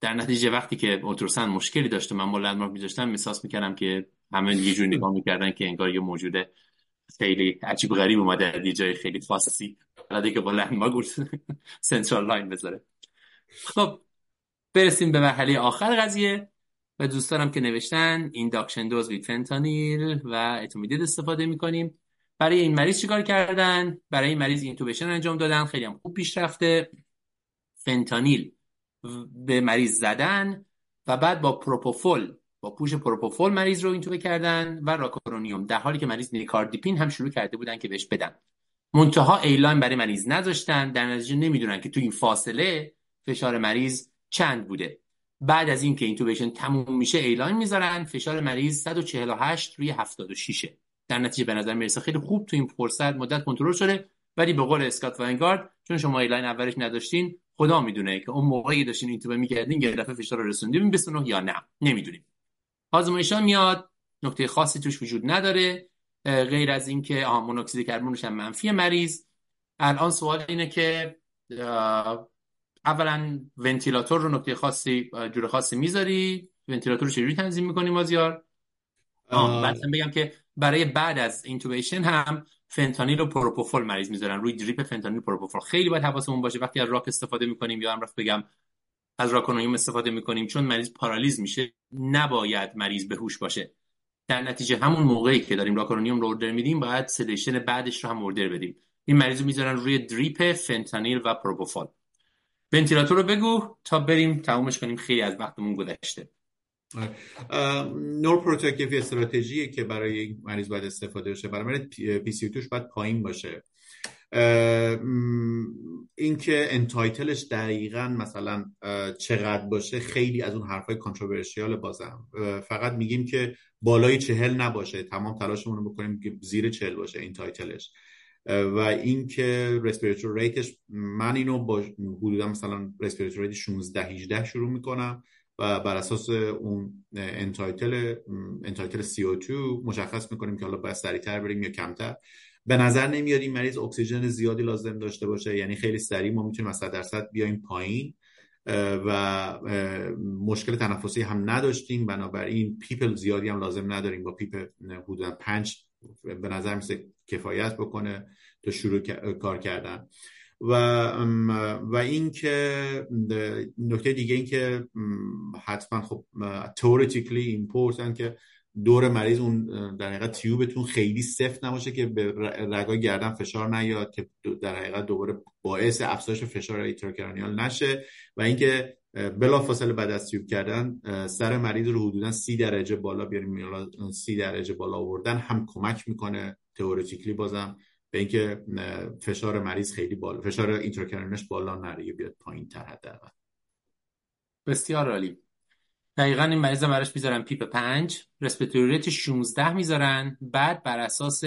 در نتیجه وقتی که اولتراساند مشکلی داشت و من با لندمارک می‌ذاشتم احساس می‌کردم که همه یه جوری نگاه می‌کردن که انگار یه موجود خیلی عجیب و غریب اومده از یه جای خیلی خاصی الان که با لندمارک سنترال لاین بذاره. خب برسیم به مرحله آخر قضیه و دوستانم که نوشتن اینداکشن دوز ویت فنتانیل و اتومیدید استفاده می‌کنیم. برای این مریض چیکار کردن؟ برای این مریض اینتوبیشن انجام دادن، خیلی هم خوب پیش رفته. فنتانیل به مریض زدن و بعد با پروپوفول، با پوش پروپوفول مریض رو اینتوبه کردن و راکورونیوم، در حالی که مریض نیکاردیپین هم شروع کرده بودن که بهش بدن. منتها ایلاین برای مریض نذاشتن، در نتیجه نمیدونن که تو این فاصله فشار مریض چند بوده. بعد از اینکه اینتوبیشن تموم میشه ایلاین میذارن، فشار مریض 148 روی 76. در نتیجه به نظر میرسه خیلی خوب تو این فرصت مدت کنترل شده. ولی به قول اسکات واینگارد، چون شما ایلاین اولش نداشتین، خدا میدونه که اون موقعی داشتین اینتوبه میکردین یه دفعه فشار رو رسوندین 29 یا نه، نمیدونیم. آزمایشا میاد نکته خاصی توش وجود نداره غیر از اینکه مونوکسید کربنش هم منفی مریض. الان سوال اینه که اولا ونتیلاتور رو نکته خاصی جور خاصی میذاری؟ ونتیلاتور رو چجوری تنظیم میکنی مازیار؟ بعدم بگم که برای بعد از اینتوبیشن هم فنتانیل و پروپوفول مریض میذارن روی دریپ فنتانیل و پروپوفول. خیلی باید حواسمون باشه وقتی از راک استفاده میکنیم یا هم رفت بگم از راکونیوم استفاده میکنیم، چون مریض پارالیز میشه نباید مریض بهوش باشه. در نتیجه همون موقعی که داریم راکونیوم رو اوردر میدیم باید سدیشن بعدش رو هم اوردر بدیم. این مریض رو میذارن روی دریپ فنتانیل و پروپوفول. ونتیلاتور رو بگو تا بریم تمومش کنیم، خیلی از وقتمون گذشته. نور پروتکتیو استراتژی که برای این مریض باید استفاده بشه، برای مریض پی سی او توش باید پایین باشه. اینکه انتایتلش دقیقاً مثلا چقدر باشه خیلی از اون حرفای کانتروورشیال. بازم فقط میگیم که بالای 40 نباشه، تمام تلاشمون رو بکنیم که زیر 40 باشه انتایتلش. و اینکه رسپیراتوری ریتش، من اینو با حدودا مثلا رسپیراتوری ریت 16-18 شروع میکنم و بر اساس اون انتایتل CO2 مشخص میکنیم که حالا باید سریعتر بریم یا کمتر. به نظر نمیاد این مریض اکسیژن زیادی لازم داشته باشه، یعنی خیلی سریع ما میتونیم از 100% بیایم پایین و مشکل تنفسی هم نداشتیم. بنابراین پیپل زیادی هم لازم نداریم، با پیپ حدودا 5 به نظر میسه کفایت بکنه تا شروع کار کردن. و این که نکته دیگه این که حتما خب theoretically important که دور مریض اون در حقیقت تیوبتون خیلی سفت نباشه که به رگای گردن فشار نیاد که در حقیقت دوباره باعث افزایش فشار ایتروکرانیال نشه. و اینکه بلافاصله بعد از تیوب کردن سر مریض رو حدودا 30 درجه بالا بیاریم. 30 درجه بالا آوردن هم کمک میکنه تئوریکلی بازم به اینکه فشار مریض خیلی بالا، فشار اینتراکرانیالش بالا نره، بیاد پایین تر حداقل. بسیار عالی. دقیقاً این مریض براش میذارن پیپ 5، رسپیراتوری ریت 16 میذارن، بعد بر اساس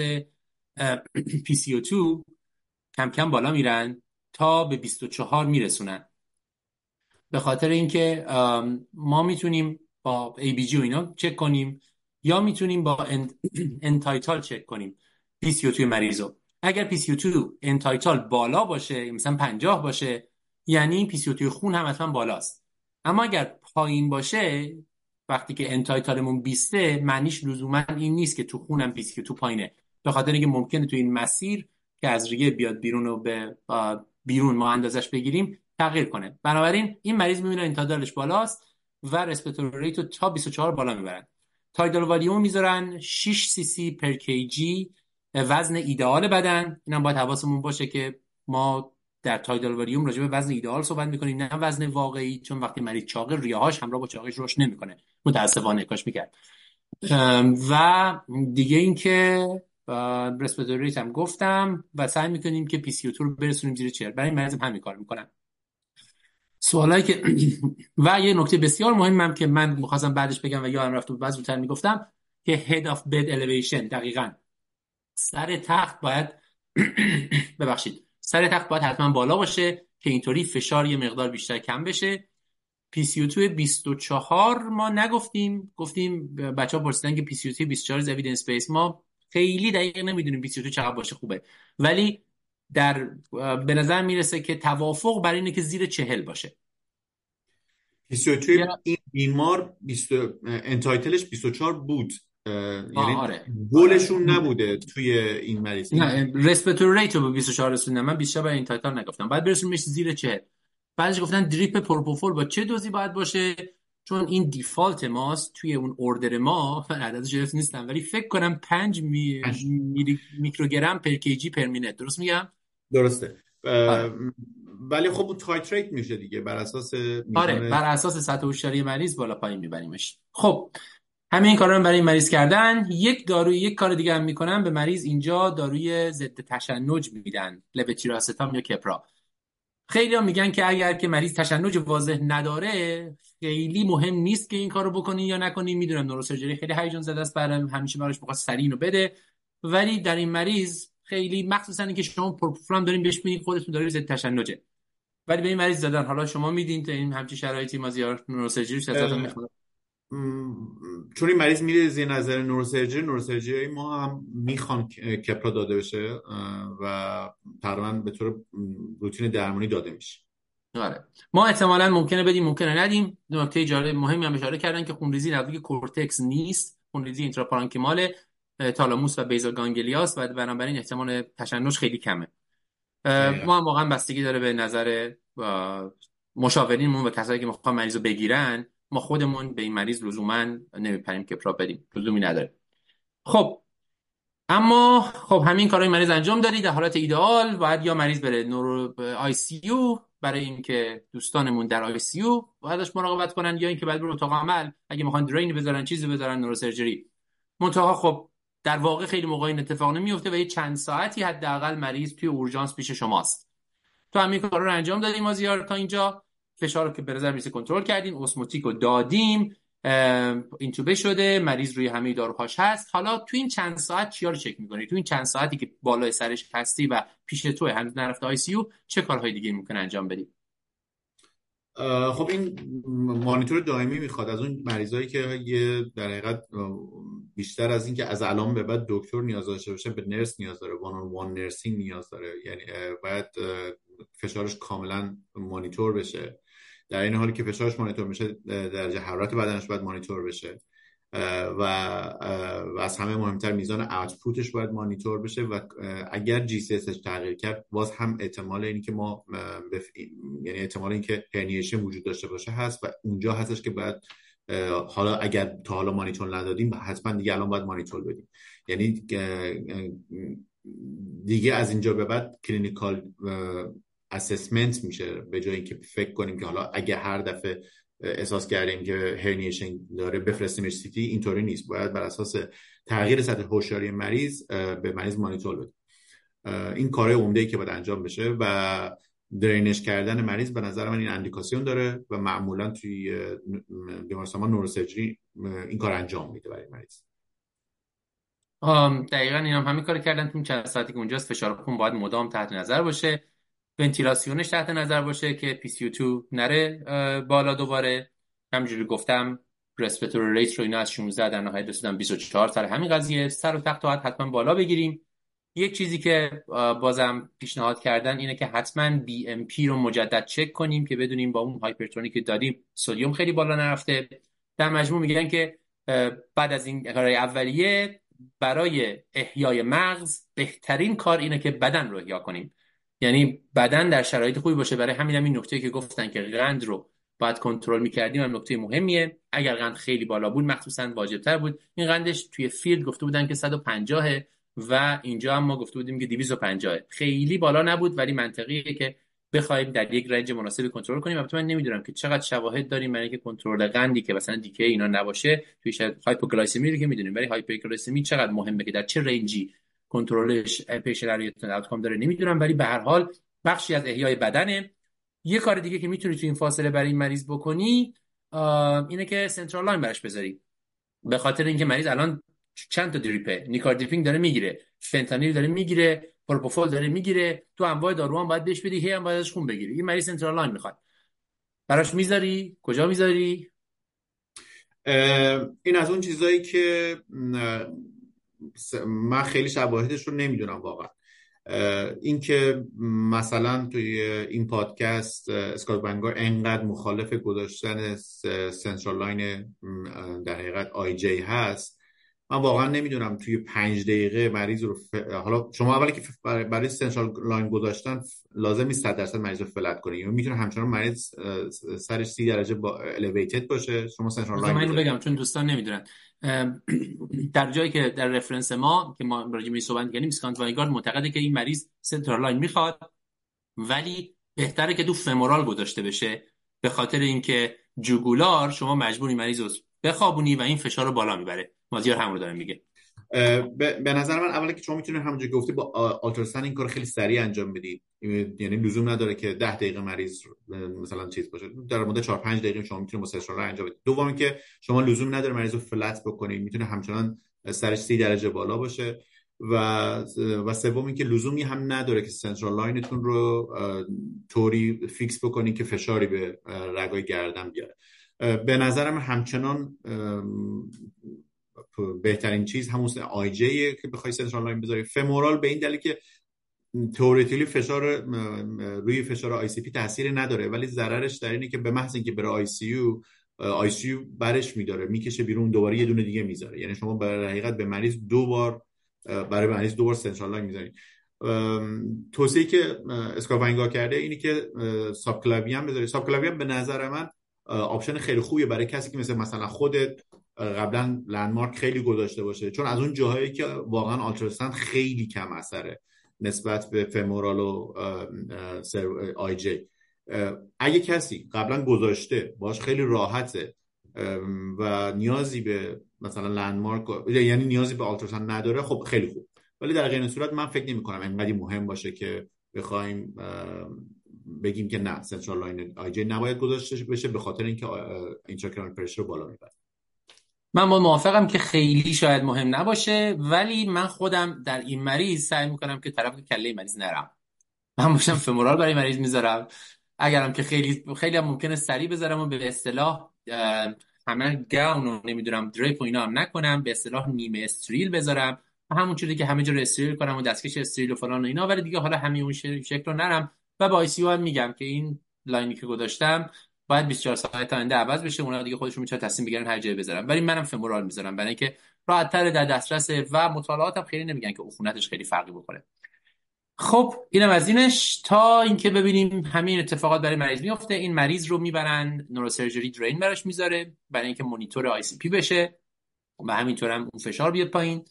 PCO2 کم کم بالا میرن تا به 24 میرسونن. به خاطر اینکه ما میتونیم با ABG و اینا چک کنیم یا میتونیم با انتایتال چک کنیم PCO2 مریضو. اگر PCO2 انتایتال بالا باشه، مثلا 50 باشه، یعنی PCO2 خون هم حتما بالاست. اما اگر پایین باشه، وقتی که انتایتالمون 20، معنیش لزوما این نیست که تو خونم PCO2 پایینه، به خاطر اینکه ممکنه تو این مسیر که از ریه بیاد بیرون و به بیرون ما اندازش بگیریم تغییر کنه. بنابراین این مریض میبینه انتایتالش بالاست و رسپیراتوری ریت رو تا 24 بالا میبرن. تایدال والیوم میذارن 6 سی سی پر کیجی وزن ایدئال بدن. اینم باید حواسمون باشه که ما در تایدال والیوم راجع به وزن ایدئال صحبت میکنیم، نه وزن واقعی، چون وقتی مریض چاقه ریه‌هاش همراه با چاقش رشد نمیکنه، متاسفانه کاش میکرد. و دیگه این که رسپیراتوری ریت هم گفتم و سعی میکنیم که PCO2 رو برسونیم زیر 40. برای این مریض هم همین کار میکنن. سوالایی که و یه نکته بسیار مهمم که من می‌خواستم بعدش بگم و یادم رفت و بعد زودتر میگفتم که head of bed elevation، دقیقاً سر تخت باید سر تخت باید حتما بالا باشه که اینطوری فشار یه مقدار بیشتر کم بشه. PCO2 24 ما نگفتیم، گفتیم بچه‌ها پرسیدن که PCO2 24 is evidence based. ما خیلی دقیق نمیدونیم PCO2 چقدر باشه خوبه، ولی به نظر میرسه که توافق بر اینه که زیر 40 باشه. PCO2 یا این بیمار 20 انتایتلش 24 بود. یعنی آره آره گلشون نبوده توی این مریض این. نه رسپیتوری ریت رو به 24 رسوندم، من بیشتر برای این تایتل نگفتم بعد برسونیمش زیر 40. بعدش گفتن دریپ پروپوفول با چه دوزی باید باشه، چون این دیفالت ماست توی اون اوردر ما عددش گرفت نیستم ولی فکر کنم 5 میکروگرم پر کیجی پر مینت، درست میگم؟ درسته. آره ولی خب اون تایتریت میشه دیگه بر اساس آره میزان. بر اساس سطح هوشیاری مریض بالا پایین میبریمش. خب همه این کارا رو برای این مریض کردن. یک کار دیگه هم میکنن، به مریض اینجا داروی ضد تشنج میدن، لوتیراستام یا کپرا. خیلی هم میگن که اگر که مریض تشنج واضح نداره خیلی مهم نیست که این کارو بکنی یا نکنی. میدونم نوروسرجری خیلی هیجان زده است، برام همیشه براش میخواد سریع اینو بده، ولی در این مریض خیلی مخصوصا اینکه شما پروپوفول دارین بهش میدین خودتون دارین ضد تشنجه، ولی به این مریض زدن. حالا شما میدین تا این همچین شرایطی مازیار نوروسرجریش ازتون میخواد؟ چون این مریض میره زیر نظر نوروسرجری ما هم میخوان کپرا داده بشه و تقریبا به طور روتین درمانی داده میشه. آره ما احتمالاً ممکنه بدیم ممکنه ندیم. نکته جالب مهمی هم اشاره کردن که خونریزی نزدیک کورتکس نیست، خونریزی اینتراپارانکیمال تالاموس و بیزال گانگلیاس و بنابراین احتمال تشنج خیلی کمه. دقیقا. ما هم واقعا بستگی داره به نظر مشاورینمون و کسایی که میخوان مریض رو بگیرن. ما خودمون به این مریض لزوما نمیپریم که پرا بدیم، لزومی نداره. خب اما خب همین کارای مریض انجام دادی، در حالت ایدئال باید یا مریض بره نورو آی سی یو برای اینکه دوستانمون در آی سی یو بایدش مراقبت کنن، یا اینکه بعد بره اتاق عمل اگه میخوان درین بذارن چیزی بذارن نوروسرجری. منتها خب در واقع خیلی موقع این اتفاق نمیفته و یه چند ساعتی حداقل مریض توی اورژانس پیش شماست. تو همین کارا رو انجام دادیم مازیار تا اینجا. فشار رو که به نظر میرسه کنترل کردیم، اسموتیک رو دادیم، اینتوبه شده، مریض روی همه داروهاش هست. حالا تو این چند ساعت چیا رو چک می‌کنی؟ تو این چند ساعتی که بالای سرش هستی و پیش تو هنوز نرفته آی سی یو چه کارهای دیگه ممکن انجام بدیم؟ خب این مانیتور دائمی میخواد از اون مریضایی که یه در حقیقت بیشتر از این که از الان به بعد دکتر نیاز داشته باشه به نرس نیاز داره، وان اون وان نرسینگ نیاز داره. یعنی باید فشارش کاملا مانیتور بشه. در این حالی که فشارش مانیتور میشه درجه حرارت بدنش باید مانیتور بشه و از همه مهمتر میزان اوتپوتش باید مانیتور بشه و اگر جی سی اسش تغییر کرد باز هم احتمال اینی که ما یعنی احتمال اینکه هرنیشن وجود داشته باشه هست و اونجا هستش که باید حالا اگر تا حالا مانیتور ندادیم حتما دیگه الان باید مانیتور بدیم. یعنی دیگه از اینجا به بعد کلینیکال اسسمنت میشه به جای اینکه فکر کنیم که حالا اگه هر دفعه احساس کردیم که هرنیشن داره بفرستیمش سیتی. اینطوری نیست، باید بر اساس تغییر سطح هوشیاری مریض به مریض مانیتور بدیم. این کار عمده‌ای که باید انجام بشه و درینش کردن مریض به نظر من این اندیکاسیون داره و معمولا توی بیمارستان نوروسرجری این کار انجام میده برای مریض. دقیقاً این هم همین کار کردن. تو چند ساعتی که اونجاست فشار خون باید مدام تحت نظر باشه، ونتیلاسیونش تحت نظر باشه که پی سی او 2 نره بالا دوباره. همونجوری گفتم رسپیتوری ریت رو اینا از 16 در نهایت رسیدن 24. سر همین قضیه سر و تخت حتما بالا بگیریم. یک چیزی که بازم پیشنهاد کردن اینه که حتما بی ام پی رو مجدد چک کنیم که بدونیم با اون هایپرتونی که دادیم سدیم خیلی بالا نرفته. در مجموع میگن که بعد از این کارهای اولیه برای احیای مغز بهترین کار اینه که بدن رو احیا کنیم، یعنی بدن در شرایط خوبی باشه. برای همین این نکته که گفتن که قند رو باید کنترل می‌کردیم هم نکته مهمیه. اگر قند خیلی بالا بود مخصوصا واجب‌تر بود. این قندش توی فیلد گفته بودن که 150 و اینجا هم ما گفته بودیم که 250. خیلی بالا نبود ولی منطقیه که بخوایم در یک رنج مناسبی کنترل کنیم. البته من نمیدونم که چقدر شواهد داریم برای اینکه کنترل قندی که مثلا دیکه اینا نباشه توی هایپوگلایسمی رو که میدونیم، ولی هایپرگلایسمی چقدر مهمه که در چه رنجی کنترلش پیشنهاد آوتکام داره نمیدونم، ولی به هر حال بخشی از احیای بدنه. یه کار دیگه که میتونی تو این فاصله برای این مریض بکنی اینه که سنترال لاین براش بذاری، به خاطر اینکه مریض الان چند تا دریپه نیکاردیپینگ داره میگیره، فنتانیل داره میگیره، پروپوفول داره میگیره، تو انواع دارو هم باید بهش بدی، هی هم باید ازش خون بگیری. این مریض سنترال لاین میخواد، براش میذاری کجا میذاری؟ این از اون چیزایی که من خیلی شواهدش رو نمیدونم واقعا. اینکه مثلا توی این پادکست اسکات ونگار انقدر مخالف گذاشتن سنترال لاین در حقیقت آی جی هست، من واقعا نمیدونم توی 5 دقیقه مریض رو حالا شما اولی که برای سنترال لاین گذاشتن لازم نیست 100% مریض رو فلت کنی، یعنی میتونه همچنان مریض سرش 30 درجه با الیویتد باشه، شما سنترال مثلا لاین من اینو بذارید. بگم چون دوستان نمیدونن. در جایی که در رفرنس ما که ما راجع به صحبت کردیم، اسکات وایگارد معتقده که این مریض سنترال لاین میخواد، ولی بهتره که تو فمورال گذاشته بشه، به خاطر اینکه جوگولار شما مجبوری مریض رو بخوابونی و این فشار رو بالا میبره. مازیار هم رو داره میگه. به نظر من اولا که شما میتونید همونجوری که گفتی با آلتراسن این کار خیلی سریع انجام بدید، یعنی لزوم نداره که 10 دقیقه مریض مثلا چیز باشه، در مدت 4 5 دقیقه شما میتونید با سنترال انجام بدید. دوم که شما لزوم نداره مریض رو فلت بکنید، میتونه همچنان سرش 30 درجه بالا باشه. و سوم اینکه لزومی هم نداره که سنترال لاینتون رو طوری فیکس بکنید که فشاری به رگای گردن بیاره. به نظرم همچنان بهترین چیز همون آی جیه که بخوای سنترال لاین بذاری. فمورال به این دلیل که تئوریکلی فشار روی فشار آی سی پی تاثیر نداره، ولی ضررش در اینه که به محض اینکه بره آی سی یو برش میداره میکشه بیرون، دوباره یه دونه دیگه میذاره، یعنی شما در حقیقت به مریض برای مریض 2 بار سنترال لاین میذارید. توصیه‌ای که اسکاوانگا کرده اینی که ساب کلاویان بذاری. ساب کلاویان به نظر من آپشن خیلی خوبیه برای کسی که مثلا خودت قبلا لندمارک خیلی گذاشته باشه، چون از اون جاهایی که واقعا آلتراساند خیلی کم اثره نسبت به فمورال و آی جی. اگه کسی قبلا گذاشته باش خیلی راحته و نیازی به مثلا لندمارک یعنی نیازی به آلتراساند نداره، خب خیلی خوب. ولی در غیر این صورت من فکر نمی کنم انقدر مهم باشه که بخوایم بگیم که نه سنترال لاین آی جی نباید گذاشته بشه، به خاطر اینکه اینتراکرانال پرشر رو بالا میبره. من با موافقم که خیلی شاید مهم نباشه، ولی من خودم در این مریض سعی میکنم که طرف کله مریض نرم. من باشم فمورال برای مریض میذارم، اگرم که خیلی خیلی هم ممکنه سریع بذارم و به اصطلاح همه گاون و نمیدونم دریپ و اینا هم نکنم، به اصطلاح نیمه استریل بذارم و همون چیزی که همه جا رو استریل کنم و دستکش استریل و فلان و اینا، ولی دیگه حالا همین اون شکل رو نرم. و با آی سی هم میگم که این لاینی که گذاشتم باید 24 ساعت آینده عوض بشه، اونا دیگه خودشون میتونن تصمیم بگیرن هر جایی بذارم، ولی منم فمورال میذارم برای اینکه راحت‌تر در دسترس و مطالعاتم خیلی نمیگن که عفونتش خیلی فرقی بکنه. خب اینم از اینش، تا اینکه ببینیم همین اتفاقات برای مریض میفته. این مریض رو میبرن نوروسرجری، درین براش میذاره برای اینکه مونیتور آی سی پی بشه و همینطور هم اون فشار بیاد پایین.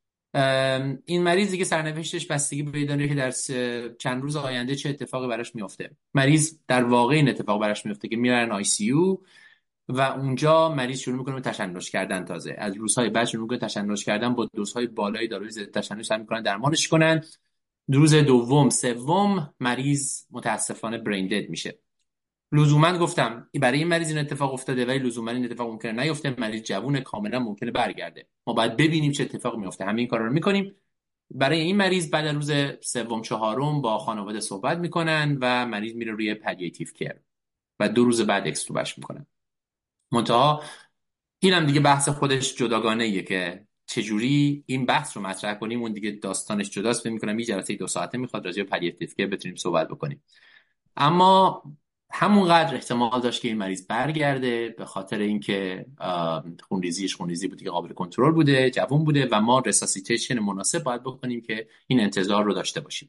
این مریض دیگه سرنوشتش بستگی پیدا داره که در چند روز آینده چه اتفاقی براش میفته. مریض در واقع این اتفاق براش میفته که میرن آی سی یو و اونجا مریض شروع میکنه به تشنج کردن. تازه از روزهای بعد شروع میکنه تشنج کردن، با دوزهای بالای داروی ضد تشنج سعی میکنن درمانش کنن. روز دوم سوم مریض متاسفانه برین دد میشه. لزوما گفتم برای این مریض این اتفاق افتاده، ولی لزوما این اتفاق ممکنه نیفته. مریض جوونه، کاملا ممکنه برگرده. ما باید ببینیم چه اتفاقی میفته. همین کارا رو میکنیم برای این مریض. بعد روز سوم چهارم با خانواده صحبت میکنن و مریض میره روی پالیاتیو کیر و 2 روز بعد اکستوبش میکنن. منتها اینم دیگه بحث خودش جداگانه ایه که چجوری این بحث رو مطرح کنیم، اون دیگه داستانش جداست. فکر می‌کنم یه جلسه 2 ساعته میخواد راجع به پالیاتیو که بتونیم صحبت بکنیم. اما همونقدر احتمال داشت که این مریض برگرده، به خاطر اینکه خونریزی بود که قابل کنترل بوده، جوان بوده و ما رساسیتیشن مناسب باید بکنیم که این انتظار رو داشته باشیم.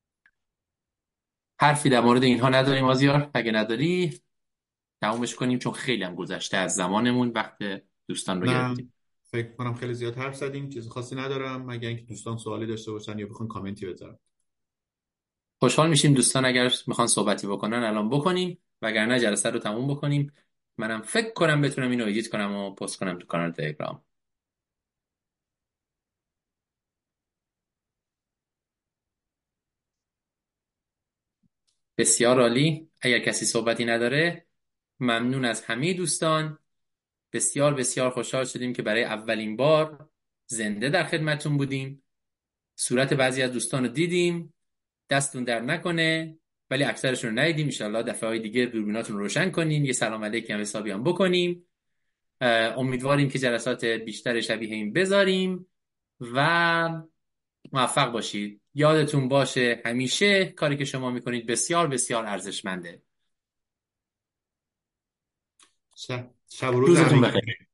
حرفی در مورد اینها نداریم آزیار؟ اگه نداری تمومش کنیم، چون خیلی هم گذشته از زمانمون، وقت دوستان رو نه گرفتیم. فکر کنم خیلی زیاد حرف زدیم، چیز خاصی ندارم مگر اینکه دوستان سوالی داشته باشن یا بخوان کامنتی بذارن. خوشحال میشیم دوستان اگر میخوان صحبتی بکنن الان بکنیم، وگرنه جلسه رو تموم بکنیم. منم فکر کنم بتونم اینو ادیت کنم و پست کنم تو کانال تلگرام. بسیار عالی. اگر کسی صحبتی نداره، ممنون از همه دوستان. بسیار بسیار خوشحال شدیم که برای اولین بار زنده در خدمتون بودیم. صورت بعضی از دوستان رو دیدیم، دستتون در نکنه، ولی اکثرشون رو ندیدیم. ان شاءالله دفعه‌های دیگه دوربیناتون رو روشن کنین، یه سلام علیکی هم حسابی هم بکنیم. امیدواریم که جلسات بیشتر شبیه این بذاریم و موفق باشید. یادتون باشه همیشه کاری که شما میکنید بسیار بسیار ارزشمنده. شب و روز روزتون همگی بخیر.